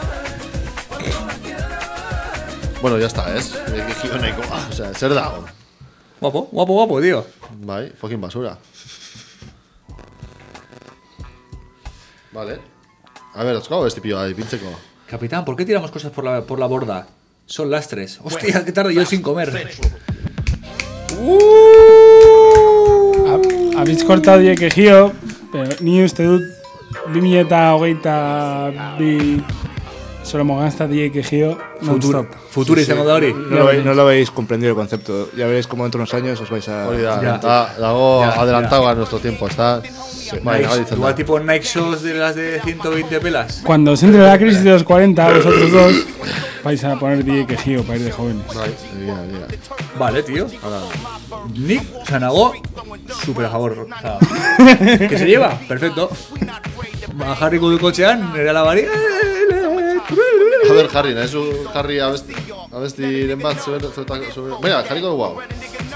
Bueno, ya está, ¿es? O sea, ser dago. Guapo, guapo, guapo, tío. Bai, fucking basura. Vale. A ver, os cago este pío ahí, pincheco. Capitán, ¿por qué tiramos cosas por la, por la borda? Son lastres. Hostia, qué tarde yo sin comer. Uh, Habéis cortado die kejio, pero ni uste dut bi mila eta hogeita bi solo mogazta die kejio non-stop. Futuro izango da hori. No, lo, no lo habéis comprendido el concepto. Ya veréis cómo dentro de unos años os vais a... Hori da, está, dago adelantado a nuestro tiempo, está... Vale, igual tipo Nike Shows de las de ciento veinte pelas. Cuando se entre la crisis de los cuarenta, vosotros dos vais a poner die kejio para ir de jóvenes. Vale, mira, mira. Vale, tío. Nick Sanago, súper a favor. O sea, ¿qué se lleva? Perfecto. Va Harry con el cochean, era la varia. A ver, Harry, nahi zu Harry abesti, abestiren bat zuen, zuen, mira, jarriko dugu hau.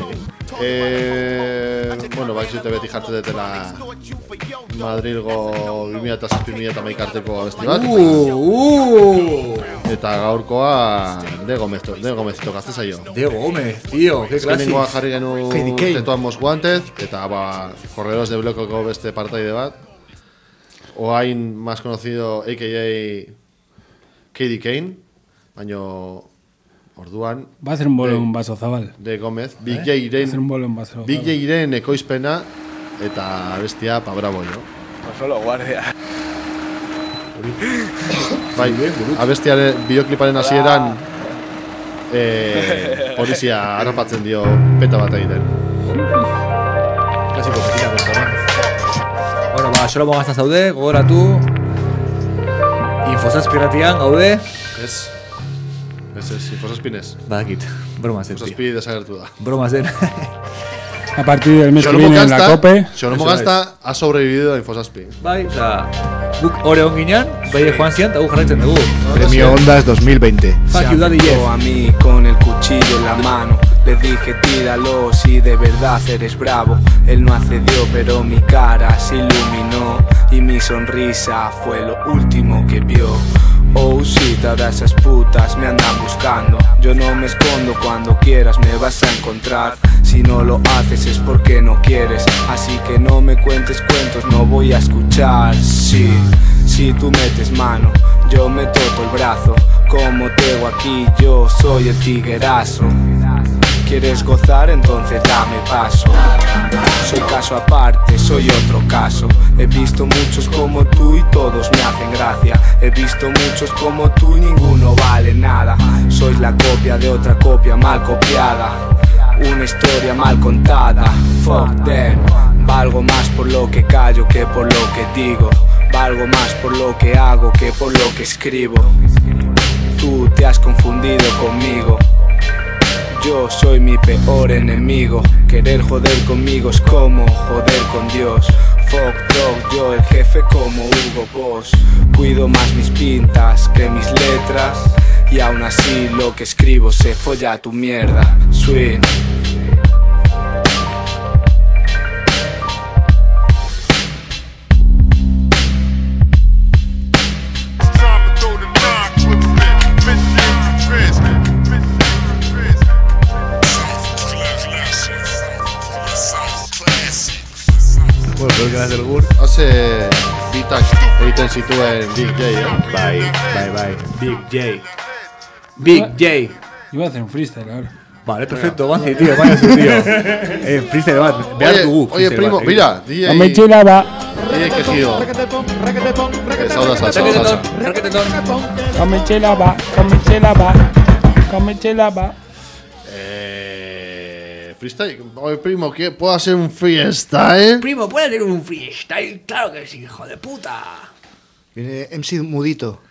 Eh, bueno, bai zute beti jartzen detela Madrilgo bi mila zazpi bi mila hamaika arteko abesti bat. Uh, uh. Eta gaurkoa De Gomez, De Gomez tokatzen zaio. De Gomez, tío, qué clase. Azkenengoa jarri genu Tetuan Most Wanted, eta ba, Correros de Blokoko beste partaide bat. Oain más conocido, a k a. K D Kane, baino orduan va a hacer un bolo en Baso Zabal. De Gomez, Big J Iren, hacer un bolo en Baso Zabal. Big J Iren ekoizpena eta bestia pa bravo jo. No solo guardia. Bai, abestiaren bideokliparen hasieran eh polizia harrapatzen dio peta bat egiten. Klasiko petina kontoran. Bueno, ba, solo mogazta zaude, gogoratu. Infosazpiratian gaude. Ez. Ez, ez, Infosazpinez. Badakit, broma zen. Infosazpi desagertu da. Broma zen. A partir del mes que viene en la COPE. Xonomo Gazta ha sobrevivido a Infosazpi. Bai, oza, guk ore onginan, bai joan zian, eta guk jarraitzen dugu. Premio Ondas dos mil veinte. Fuck you, Daddy Jeff. A mí con el cuchillo en la mano. Le dije tíralo si de verdad eres bravo. Él no accedió pero mi cara se iluminó y mi sonrisa fue lo último que vio. Oh shit, ahora esas putas me andan buscando. Yo no me escondo, cuando quieras me vas a encontrar. Si no lo haces es porque no quieres, así que no me cuentes cuentos, no voy a escuchar. Sí, si tú metes mano, yo meto todo el brazo. Como tengo aquí, yo soy el tiguerazo. ¿Quieres gozar? Entonces dame paso. Soy caso aparte, soy otro caso. He visto muchos como tú y todos me hacen gracia. He visto muchos como tú y ninguno vale nada. Sois la copia de otra copia mal copiada. Una historia mal contada. Fuck them. Valgo más por lo que callo que por lo que digo. Valgo más por lo que hago que por lo que escribo. Tú te has confundido conmigo. Yo soy mi peor enemigo. Querer joder conmigo es como joder con Dios. Fuck dog, yo el jefe como Hugo Boss. Cuido más mis pintas que mis letras. Y aún así lo que escribo se folla a tu mierda. Swing. Bueno, creo que las del G U R. Hace Vitax, egiten zituen Big J, eh? Bai, bai, bai. Big J. Big J. Iba a hacer un freestyle ahora. Vale, perfecto, Banzi, tío, vaya su tío. Eh, freestyle bat, behar Oye, dugu. oye, primo, mira, D J... Ametxela ba. D J Quejido. Sauda salsa, sauda salsa. Ametxela ba, ametxela ba, ametxela ba. Eh... Freestyle. Oye, primo, ¿qué? ¿Puedo hacer un freestyle? Primo, ¿puedes hacer un freestyle? Claro que sí, hijo de puta. Viene M C Mudito.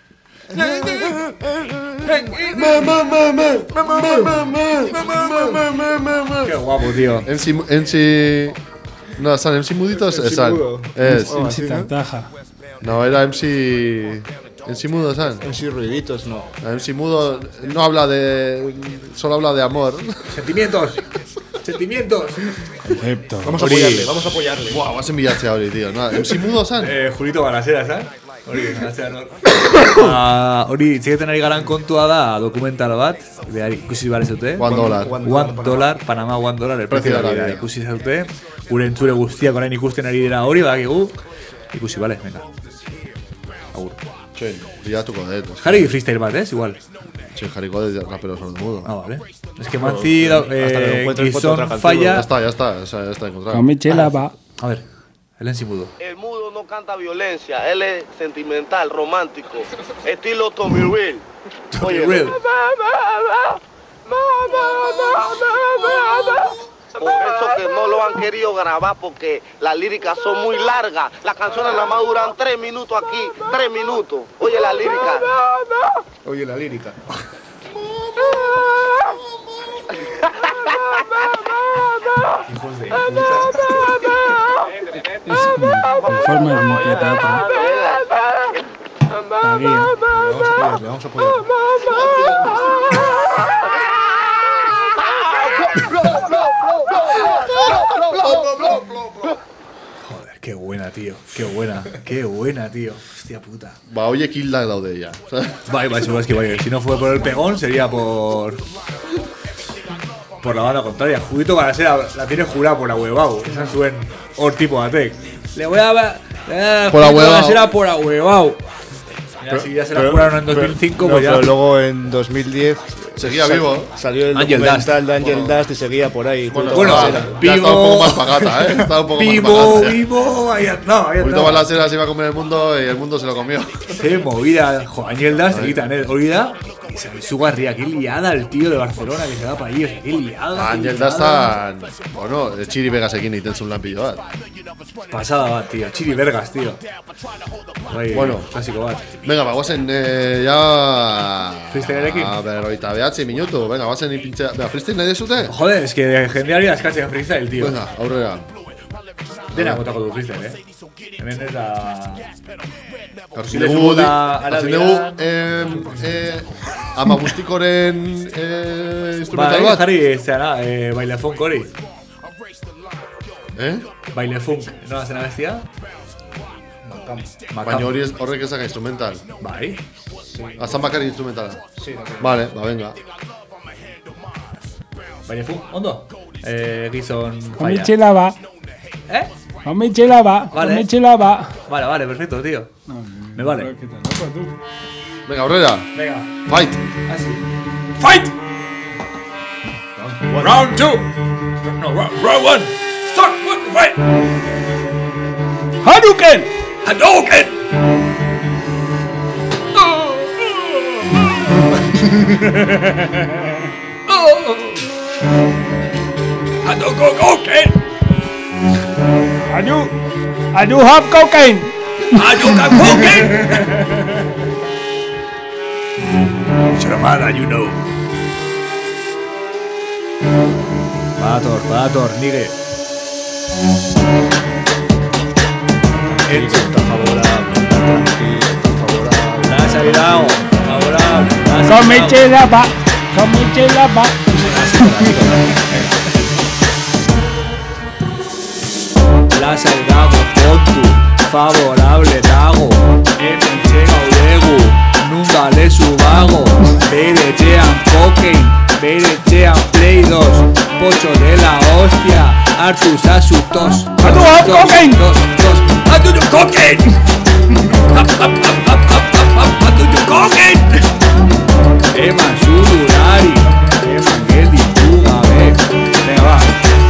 Qué guapo, tío. M C... M C... No, San, M C Mudito es... M C San. Mudo. Es... M C Tartaja. No, era M C... M C Mudo, San. M C Ruiditos, no. M C Mudo no habla de... Solo habla de amor. Sentimientos. Sentimientos. Concepto. Vamos a Hori. apoyarle, vamos a apoyarle. Buah, vas a enviarse ahora, tío. No, M C Mudo, San. Eh, Julito Balasera, ¿sabes? Hori, Balasera nor. Ah, hori, txeketen ari garan kontua da dokumental bat. Behar ikusi behar zute. One dollar. One dollar, Panama one dollar, el precio de la vida. Ikusi zute. Gure entzule guztiak orain ikusten ari dira hori, badakigu. Ikusi, bale, venga. Agur. Txen, bilatuko dut. Jarri freestyle bat, ez? Igual. Txen, jarriko dut rapero sordomudo. Ah, vale. Es que Manzi, eh, Gizon falla. Ya está, ya está, ya está, ya está encontrado. Ametxela ba. A ver, el en sí mudo. El mudo no canta violencia, él es sentimental, romántico, estilo Tommy Real. Tommy Real. Por eso que no lo han querido grabar porque las líricas son muy largas. Las canciones nada más duran tres minutos aquí, tres minutos. Oye la lírica. Oye la lírica. Hijos de Es en forma de microteatro. Aquí, ¿eh? Le vamos a apoyarle, vamos a Joder, qué buena, tío. Qué buena, qué buena, tío. Hostia puta. Va, oye, kildak daude ya. Bai, bai, seguro es que bai. Si no fue por el pegón, sería por... Por la banda contraria. Julito Balasera la tiene jurada por ahuevao. Esan zuen hor tipo batek. Le voy a... Eh, Por ahuevao. Balasera por ahuevao. Mira, si ya se la juraron en dos mil cinco, no, pues ya... Pero luego en dos mil diez... Seguía sal, vivo. Salió el Angel documental de Angel Dust y seguía por ahí. Bueno, Bueno, ya, ya está un poco más pagata, ¿eh? Está un poco Vivo, más pagata. vivo, ahí no, ahí Julito Balasera se iba a comer el mundo y el mundo se lo comió. Qué movida, jo, Angel Dust, egitan, eh, olvida. Y se me sugarría, qué liada el tío de Barcelona que se va para ahí, o sea, qué liada. Angel qué da liada. está... Bueno, Chiri Vegas ekin iten zuen lanpillo bat. Pasada bat, tío, Chiri Vergas, tío. Bai, Bueno. clásico bat. Venga, ba, guazen eh, ya... Freestylearekin? A berroita behatzi minutu. Venga, guazen ipintzea... Venga, freestyle nahi dezute? Joder, es que jendeari askatzen freestyle, tío. Venga, aurrera. Dena botako du freestyle, eh. Hemen ez da... Ezin dugu, ezin dugu, eh, eh, ama guztikoren eh, instrumental Bai, bat. jarri, zeana, eh, bailefunk hori. Eh? Bailefunk, ¿no hacen la bestia? Baina hori ez, horrek ezak instrumental. Bai. Azan bakari instrumentala. Sí, vale, ba, venga. Baina fu, ondo? Eh, gizon falla. Omitxela ba. ¿Eh? Omitxela ba. Vale. Omitxela ba. Vale, vale, perfecto, tío. Me vale. Venga, aurrera. Venga. Fight. Así. Fight! Round two! No, round, round one! Start with the fight! Hadouken! Hadouken! Hadouken! I do, I do have cocaine! I do have cocaine! Charamada, you know. Bator, Bator, nire. Esto está favorable, está tranquilo, está favorable. La salida, favorable. Omitxela ba. Omitxela ba. La salida, con tu favorable dago. En el chega ulegu, nunca le subago. Bere chean cocaine. Beretxean Play dos, pocho de la hostia, hartuz azutos. Hartu hap cocaine! Hartu du cocaine! Hap, hap, hap, hap, hap, hap, hap, hartu du cocaine! Eman zururari, eman gelditu gabe. Venga, va.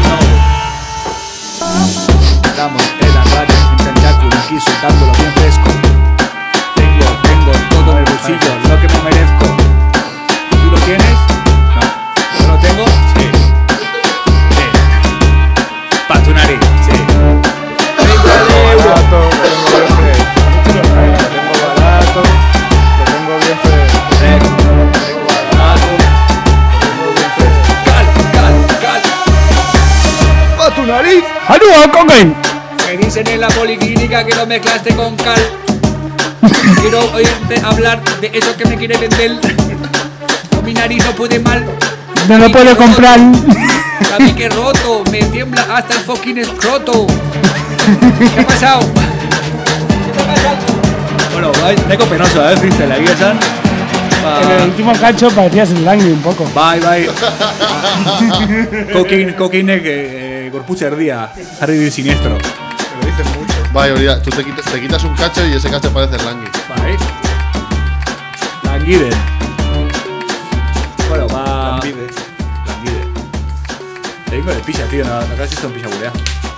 Estamos en la radio, en Canchacu, aquí soltándolo bien fresco. Tengo, tengo todo en el bolsillo, lo que me merezco. ¿Tú lo tienes? ¿Lo tengo? Sí. Sí. Pa' tu nariz, sí. Tengo el euro. Lo tengo bien fresco. Lo tengo barato. Lo tengo bien fresco. Tengo barato. Lo tengo bien fresco. Cal, cal, cal. Pa' tu nariz. ¡Hadu hap cocaine! Me dicen en la policlínica que lo mezclaste con cal. Quiero oírte hablar de eso que me quiere vender. Con mi nariz no puede mal. No lo puedo comprar. A mí que roto, me tiembla hasta el fucking escroto. ¿Qué ha pasado? ¿Qué ha pasado? Bueno, neko penoso, eh, freestyle, egia esan. En el último cacho parecías el Langui un poco. Bai, bai. Cocaine, cocaine que eh, gorputza erdia, jarri siniestro. Me lo dicen mucho. Vaya, Oria, tú te quitas, te quitas un cacho y ese cacho parece el Langui. Bai. Languiden. Bueno, va... Lambide. Languide. Te vengo de pizza, tío, no, no casi esto en pizza gurea.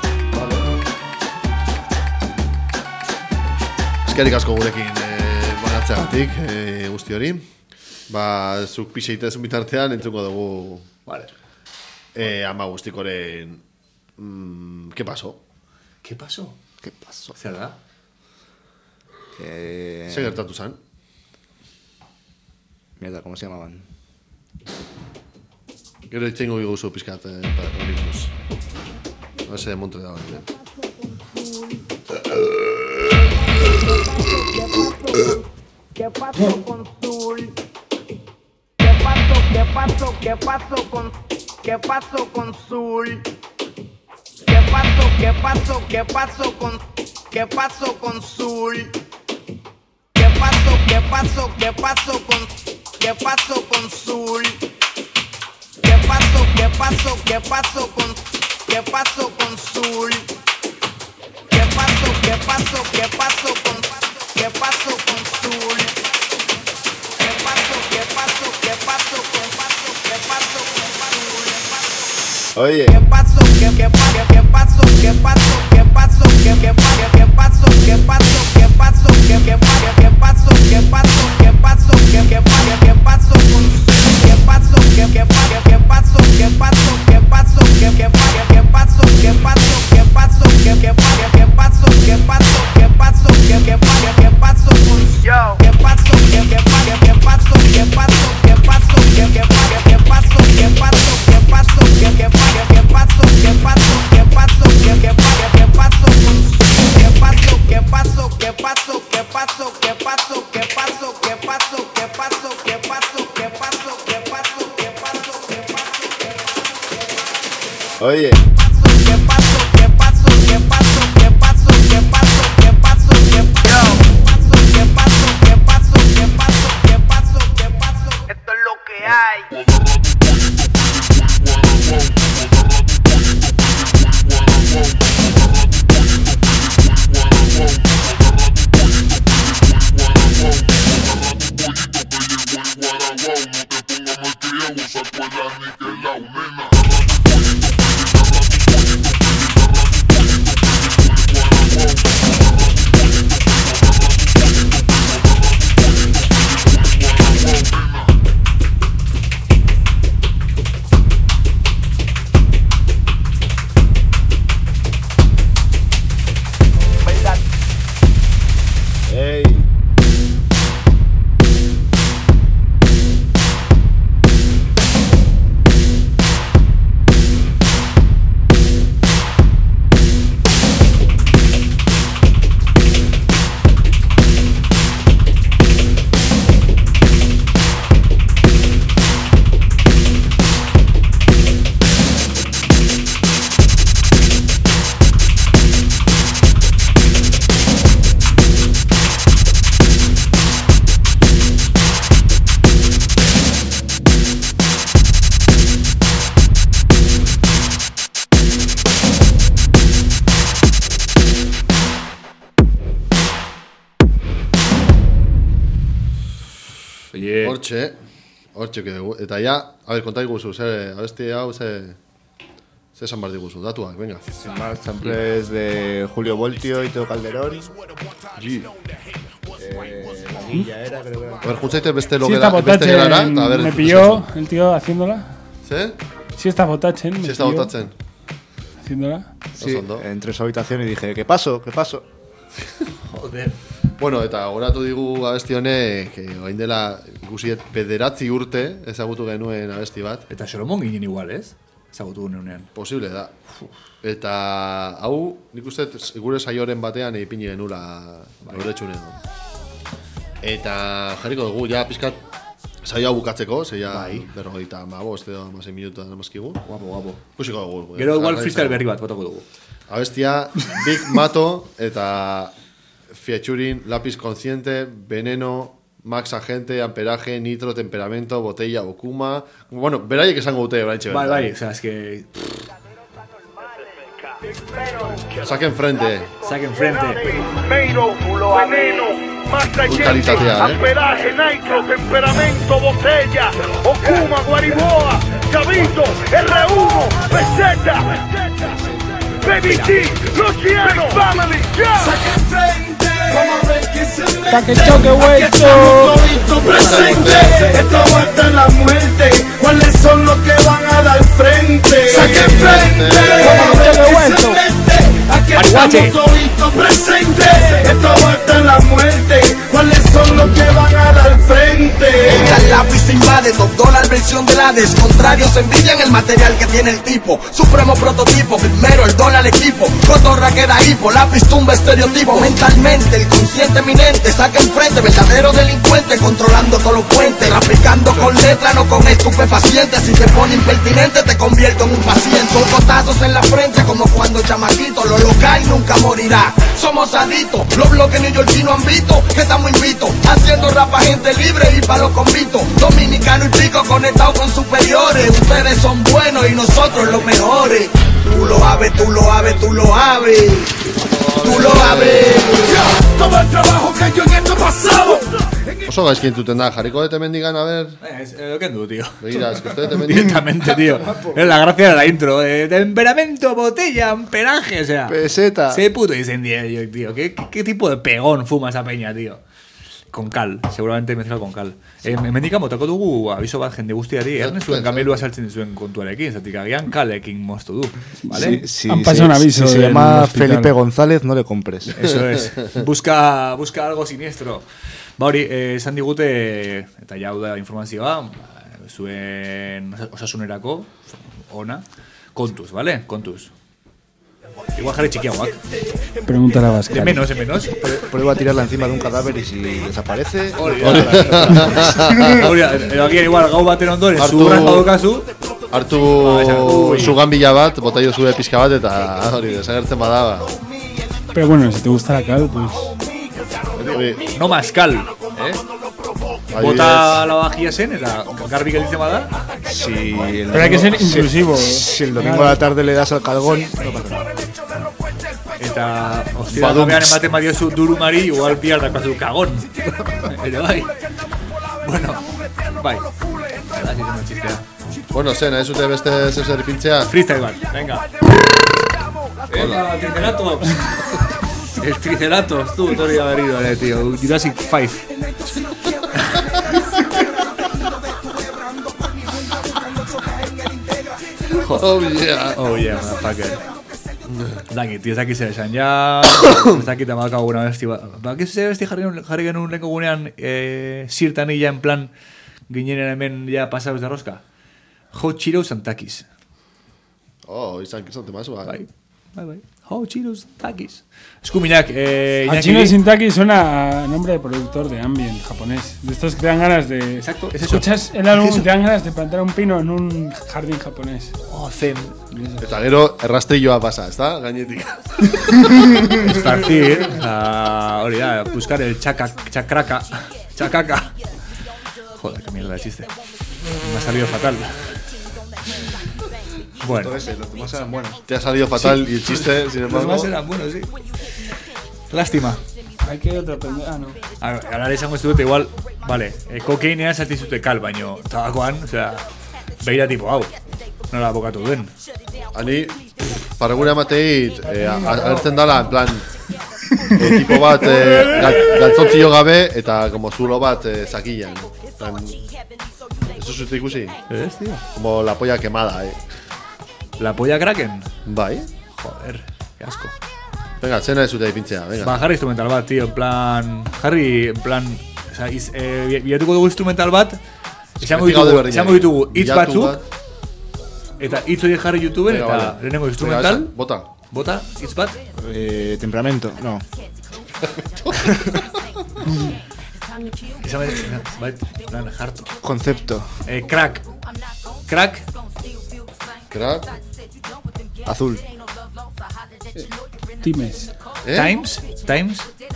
Eskerrik asko gurekin eh, banatzeagatik, eh, guzti hori. Ba, zuk pixa itezun bitartean entzuko dugu... Vale. Eh, ama guztikoren... Mm, ¿Qué pasó? ¿Qué pasó? ¿Qué pasó? Zer da? Eh... Zer gertatu zan? Mierda, ¿cómo se llamaban? Gero itxengo biguzu pizkat, eh, para Anonymous. A ver si de montre da bien. ¿Qué pasó con Zul? ¿Qué pasó? ¿Qué pasó? ¿Qué pasó con ¿Qué pasó con Zul? ¿Qué pasó? ¿Qué pasó? ¿Qué pasó con ¿Qué pasó con Zul? ¿Qué pasó? ¿Qué pasó? ¿Qué pasó con ¿Qué pasó con Zul? ¿Qué pasó? ¿Qué pasó? ¿Qué pasó con ¿Qué pasó con Zul? ¿Qué pasó? ¿Qué pasó? ¿Qué pasó con ¿Qué pasó con Zul? ¿Qué pasó? ¿Qué pasó? ¿Qué pasó con ¿Qué pasó con Zul? Oye. ¿Qué pasó? ¿Qué qué pasó? ¿Qué pasó? ¿Qué pasó? ¿Qué pasó? ¿Qué qué pasó? ¿Qué pasó? ¿Qué pasó? ¿Qué pasó? ¿Qué qué pasó? ¿Qué pasó? ¿Qué pasó? ¿Qué pasó? ¿Qué qué pasó? ¿Qué pasó con ¿Qué pasó? ¿Qué qué pasó? ¿Qué pasó? ¿Qué pasó? ¿Qué pasó? ¿Qué qué pasó? ¿Qué pasó? ¿Qué pasó? ¿Qué pasó? ¿Qué qué pasó? ¿Qué pasó? ¿Qué pasó? ¿Qué pasó? ¿Qué qué pasó? ¿Qué pasó con ¿Qué pasó? ¿Qué qué pasó? ¿Qué pasó? ¿Qué pasó? ¿Qué pasó? ¿Qué qué pasó? ¿Qué pasó? ¿Qué pasó? ¿Qué pasó? ¿Qué qué pasó? ¿Qué pasó? ¿Qué pasó? ¿Qué pasó? ¿Qué qué pasó? ¿Qué pasó con ¿Qué pasó? ¿Qué pasó? ¿Qué pasó? ¿Qué pasó? ¿Qué pasó? ¿Qué pasó? ¿Qué pasó? ¿Qué pasó? ¿Qué pasó? ¿Qué pasó? ¿Qué pasó? ¿Qué pasó? ¿Qué pasó? Oye. ¿Qué pasó? ¿Qué pasó? ¿Qué pasó? ¿Qué pasó? ¿Qué pasó? ¿Qué pasó? ¿Qué pasó? Hortxe, hortxe que dugu. Eta ja, a ver, kontai guzu, ze, abesti hau, ze... Ze esan bar diguzu, datuak, venga. Sin más, samples de Julio Voltio y Teo Calderón. G. Eh, la guilla era, creo que era. A ver, jutzaite beste lo Si que está da, beste Botachen, gelara, a ver... me pilló el tío haciéndola. ¿Sí? Si está Botachen, me Si está pilló Botachen. haciéndola. Sí, entré en su habitación y dije, ¿qué paso? ¿Qué paso? Joder. Bueno, eta goratu digu abesti honek, que orain dela ikusi bederatzi urte ezagutu genuen abesti bat. Eta Solomon ginen igual, ez? Ezagutu genuen. Posible da. Eta hau, nik uste gure saioren batean ipini genula horretxunen. Eta jarriko dugu, ja pizkat saio hau bukatzeko, zeia bai. berrogeita amabost edo amasei minutu da namazkigu. Guapo, guapo. Ikusiko dugu. Gero igual freestyle berri bat botako dugu. Abestia Big Mato eta featuring Lápiz Consciente, Veneno, Max Agente, Amperaje, Nitro, Temperamento, Botella, Okuma. Bueno, beraiek esango dute oraintxe. Bai, bai, o sea, es que Saquen frente. Saquen frente. Meiro, veneno, masa Calitatea, gente, eh. amperaje, nitro, temperamento, botella, Okuma, Guariboa, Chavito, erre uno, Peseta, Baby G, Luciano, Family, ya. Saquen frente, vamos a ver quién se mete. Pa' que choque, güey. Esto presente, esto aguanta la muerte. ¿Cuáles son los que van a dar frente? Saquen frente, vamos a ver quién se mete. Aquí estamos toditos presentes. Esto aguanta la muerte. ¿Cuáles son los que van a dar frente? El lápiz invade, top dólar versión de Hades. Contrarios envidian el material que tiene el tipo. Supremo prototipo, primero el dólar equipo. Cotorra queda hipo, lápiz tumba estereotipo. Mentalmente el consciente eminente. Saca enfrente, verdadero delincuente. Controlando todos los puentes. Rapicando con letra, no con estupefacientes. Si te pone impertinente te convierto en un paciente. Cotazos en la frente como cuando chamaquito. Lo local nunca morirá. Somos adictos, los bloques neoyorquinos han visto que estamos invitos. Haciendo rap a gente libre y pa' los convitos. Dominicano y pico conectados con superiores. Ustedes son buenos y nosotros los mejores. Tú lo sabes, tú lo sabes, tú lo sabes. Tú lo sabes. Todo el trabajo que yo en esto he pasado. Oso gaizki entzuten da, jarriko dut hemendikan, a ver. Es lo que ando, tío. Begira, es que ustedes hemendik. Directamente, tío. Es la gracia de la intro. Eh, temperamento, botella, amperaje, o sea. Peseta. Se puto incendiario, tío. ¿Qué, qué, ¿Qué tipo de pegón fuma esa peña, tío? Con cal, seguramente mezclado con cal. Eh, Hemendik botako dugu abiso bat jende guztiari, erne zuen kamelua saltzen zuen kontuarekin, zatik agian kalekin moztu du, ¿vale? Sí, sí, Han pasado sí, un aviso si se llama Felipe González, no le compres. Eso es. Busca, busca algo siniestro. Ba hori, eh, esan digute, eta jau da informazioa, zuen osasunerako, ona, kontuz, ¿vale? Kontuz. Igual jarri txikiagoak. Pregunta la vasca. De menos, de menos. Prueba a tirarla encima de un cadáver y si desaparece... Hori, agian igual gau baten ondoren, zurra jadokazu. Hartu sugan bila bat, bota jo zure pizka bat, eta hori, desagertzen badaba. Pero bueno, si te gusta la cal, pues... No más cal, eh? Bota la vajilla zen, eta garbi gelditzen bada. Si Pero hay que ser inclusivo. Si, si el domingo a la tarde le das al calgón, no pasa nada. Eta, hostia, gabean ematen badiozu durumari, igual bihar dakazu kagón. Ere bai. Bueno, bai. Eta, si zen txistea. Bueno, zen, ez zute beste zer ipintzea? Freestyle bat, venga. Hola, Triceratops. El Triceratops, tú, Tori Averido, eh, tío. Jurassic five. Oh yeah. Oh yeah, motherfucker. Daki, tío, ez dakit zer esan, ja... Ez dakit amalkago guna besti bat. Baki zer besti jarri genuen lehenko gunean eh, sirtan illa en plan ginenen hemen ja pasados de rosca. Hot Cheetos and Takis. Oh, izan kizan temazua. Bai, bai, bai. Hot Cheetos and Takis. Eskuminak, eh... A Chino sin Takis suena a nombre de productor de ambient japonés. De estos que te dan ganas de... Exacto, es eso. Escuchas el álbum y te dan ganas de plantar un pino en un jardín japonés. Oh, zen. Eta gero errastrilloa pasa, ezta? Gainetik. Esparcir, uh, hori da, buscar el chakak, chakraka, chakaka. Joder, qué mierda de chiste. Me ha salido fatal. Bueno. Ese, los demás eran buenos. Te ha salido fatal sí. Y el chiste, sin embargo... Los demás eran buenos, sí. Lástima. Hay que otra pendeja, ah, no. Gara izango ez dute igual, vale, e, kokeinean sartzen zute kal, baino tabakoan, osea, beira tipo hau, nola abokatu duen. Ani, paragura mateit, eh, agertzen dala, en plan, eh, tipo bat, eh, galtzontzio gabe, eta como zulo bat eh, zakillan. Plan, ¿eso zute ikusi? Ez, tío. Como la polla quemada, eh. La polla kraken? Bai. Joder, qué asco. Venga, zena ez zute ipintzea, venga. Ba, jarri instrumental bat, tío, en plan, jarri, en plan, o sea, iz, eh, bilatuko dugu instrumental bat, izango ditugu, izango ditugu hitz batzuk, eta hitz horiek jarri YouTubeen, eta vale. Lehenengo instrumental. Venga, bota. Bota, hitz bat. Eh, temperamento, no. Izan bat, lan, jartu. Concepto. Eh, crack. Crack. Crack. Azul. Times. ¿Eh? Times. Times.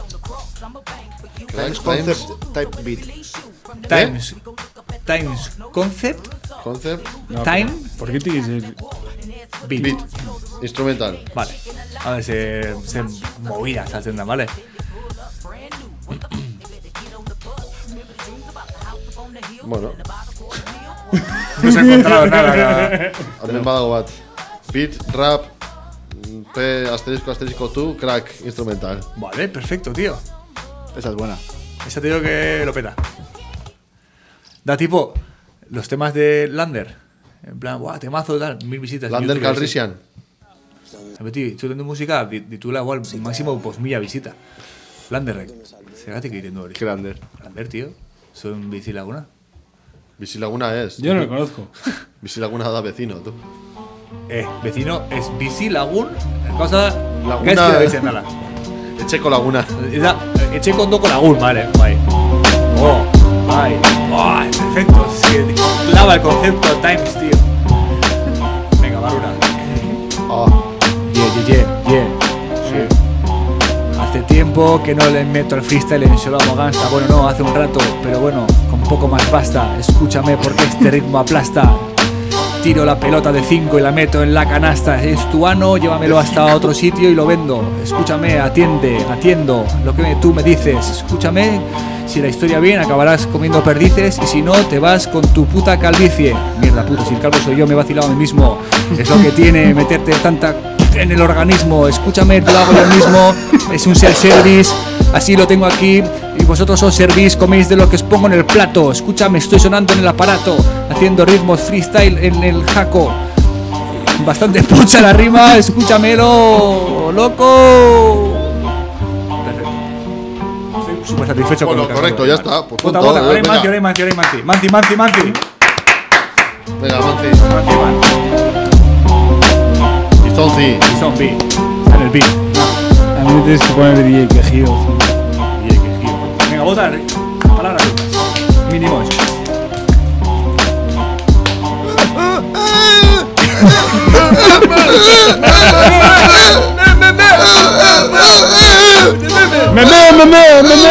Times concept type beat. Times. ¿Eh? Times concept. Concept. No, Time. ¿Por qué tienes el beat? Beat. Instrumental. Vale. A ver, se, se movida saltzen da, vale. Bueno. No se ha encontrado nada. Hemen badago bat. Beat, rap, P, asterisco, asterisco, tú, crack, instrumental. Vale, perfecto, tío. Esa es buena. Esa te digo que lo peta. Da tipo los temas de Lander. En plan, guau, temazo tal, mil visitas. Lander Calrissian. Beti, itzuten du musika, ditula igual, máximo, pues, mila visita. Landerrek. Zergatik egiten du hori. ¿Qué Lander? Lander, tío. Son bizilaguna. Bizilaguna es. Yo no lo conozco. Bizilaguna da vecino, tú. Eh, vecino es bizilagun, cosa Laguna. gaizki da ditzen dala. Etxeko laguna. Eta, etxeko ondoko lagun, vale, bai. Oh, bai. Oh, perfecto. Es que clava el concepto Times, tío. Venga, barura. Oh. Yeah, yeah, yeah, yeah. Sí. Hace tiempo que no le meto al freestyle en Solo Amo Gangsta. Bueno, no, hace un rato, pero bueno, con poco más pasta. Escúchame porque este ritmo aplasta. Tiro la pelota de cinco y la meto en la canasta. Es tu ano, llévamelo hasta otro sitio y lo vendo. Escúchame, atiende, atiendo lo que me, tú me dices. Escúchame, si la historia bien acabarás comiendo perdices y si no te vas con tu puta calvicie. Mierda, puto, si el calvo soy yo me he vacilado a mí mismo. Es lo que tiene meterte tanta en el organismo. Escúchame, te lo hago yo mismo. Es un self-service, así lo tengo aquí. Y vosotros os servís, coméis de lo que os pongo en el plato. Escúchame, estoy sonando en el aparato, haciendo ritmos freestyle en el jaco. Bastante pucha la rima, escúchamelo, loco. Perfecto. Estoy súper satisfecho bueno, con el correcto, ya está. Pues Bota, punto, bota, ahora hay venga. Manci, ahora hay Manci, ahora hay Manci. Manci, Manci, Manci. Venga, Manci. Manci, man. Y Zonzi. Y Zombie. Está en el beat. A mí me tienes que poner D J Quejido. Venga, vota, palabras sueltas. Mínimos. ¡Meme, meme, meme!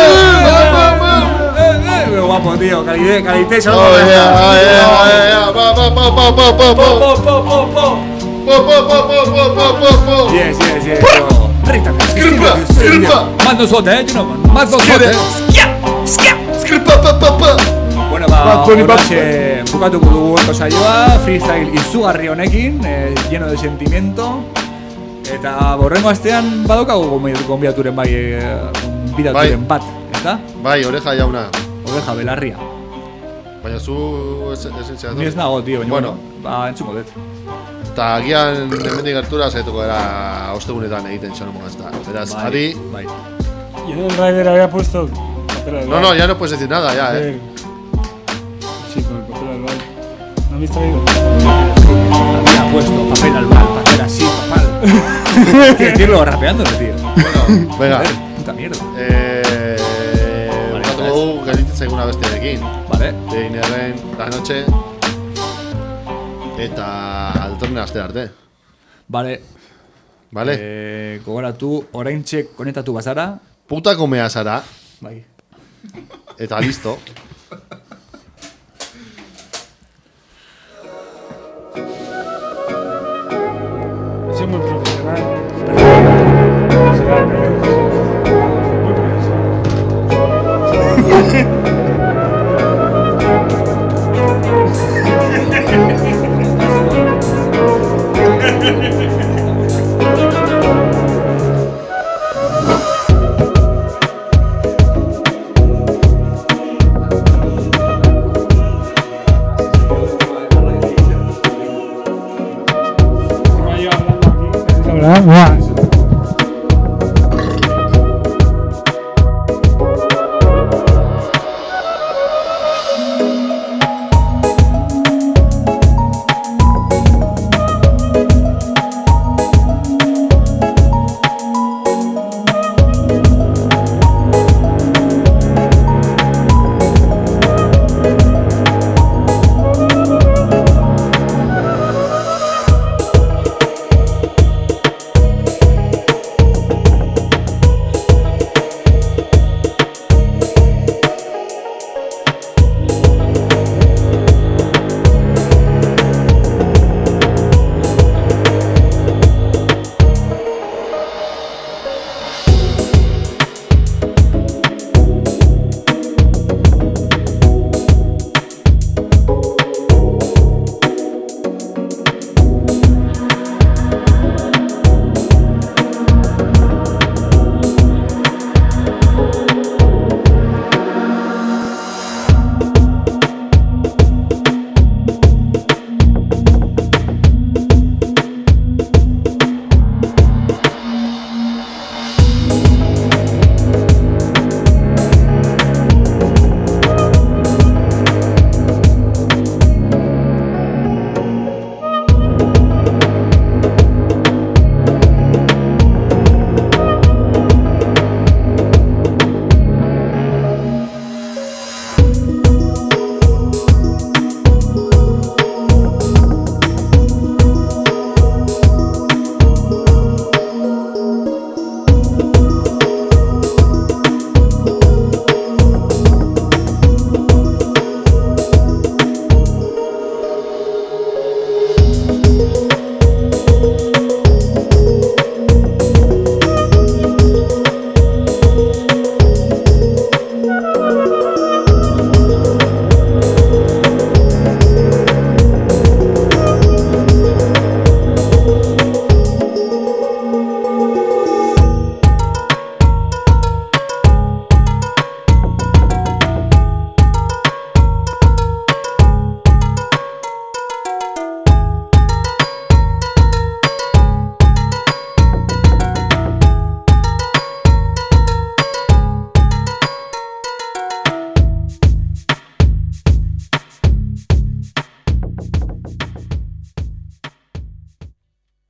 Muy guapo, tío. Calité, calité. Oh, yeah, oh, yeah, oh, yeah. Pa, pa, pa, pa, pa, pa, pa. Po, po, po, po, po. Po, po, po, po, po, po, po, po. Yes, yes, yes. Rita, Skripa, skripa. Mando sote, eh, no, mando sote. Skia, skia. Skripa, pa, pa, pa. Bueno, ba, horraxe bukatuko dugu eko saioa, freestyle izugarri honekin, eh, lleno de sentimiento. Eta borrengo astean badokagu gonbidaturen bai, eh, gonbidaturen bat, ezta? Bai, oreja jauna. Oreja belarria. Baina zu esentzia. Ni ez nago, tío, baina Bueno, bueno, ba, entzuko dut. eta agian hemendik gertura zaituko era ostegunetan egiten Solo Amo Gangsta. Beraz, Bai, adi. bai. Yo el Rider había puesto papel al No, no, ya no puedes decir nada, ya, eh. Sí, con el papel al bal. ¿No me has traído? Había puesto papel al bal para hacer así, papal. Hay que decirlo rapeándolo, tío. Bueno, venga. Joder, puta mierda. Eh, bukatu dugu gelditzen zaiguna bestearekin. Vale. Deinerren, la noche. Eta altorne aste arte. Vale. Vale. Eh, gogoratu, oraintxe konektatu bazara. Puta komea zara. Bai. Eta listo.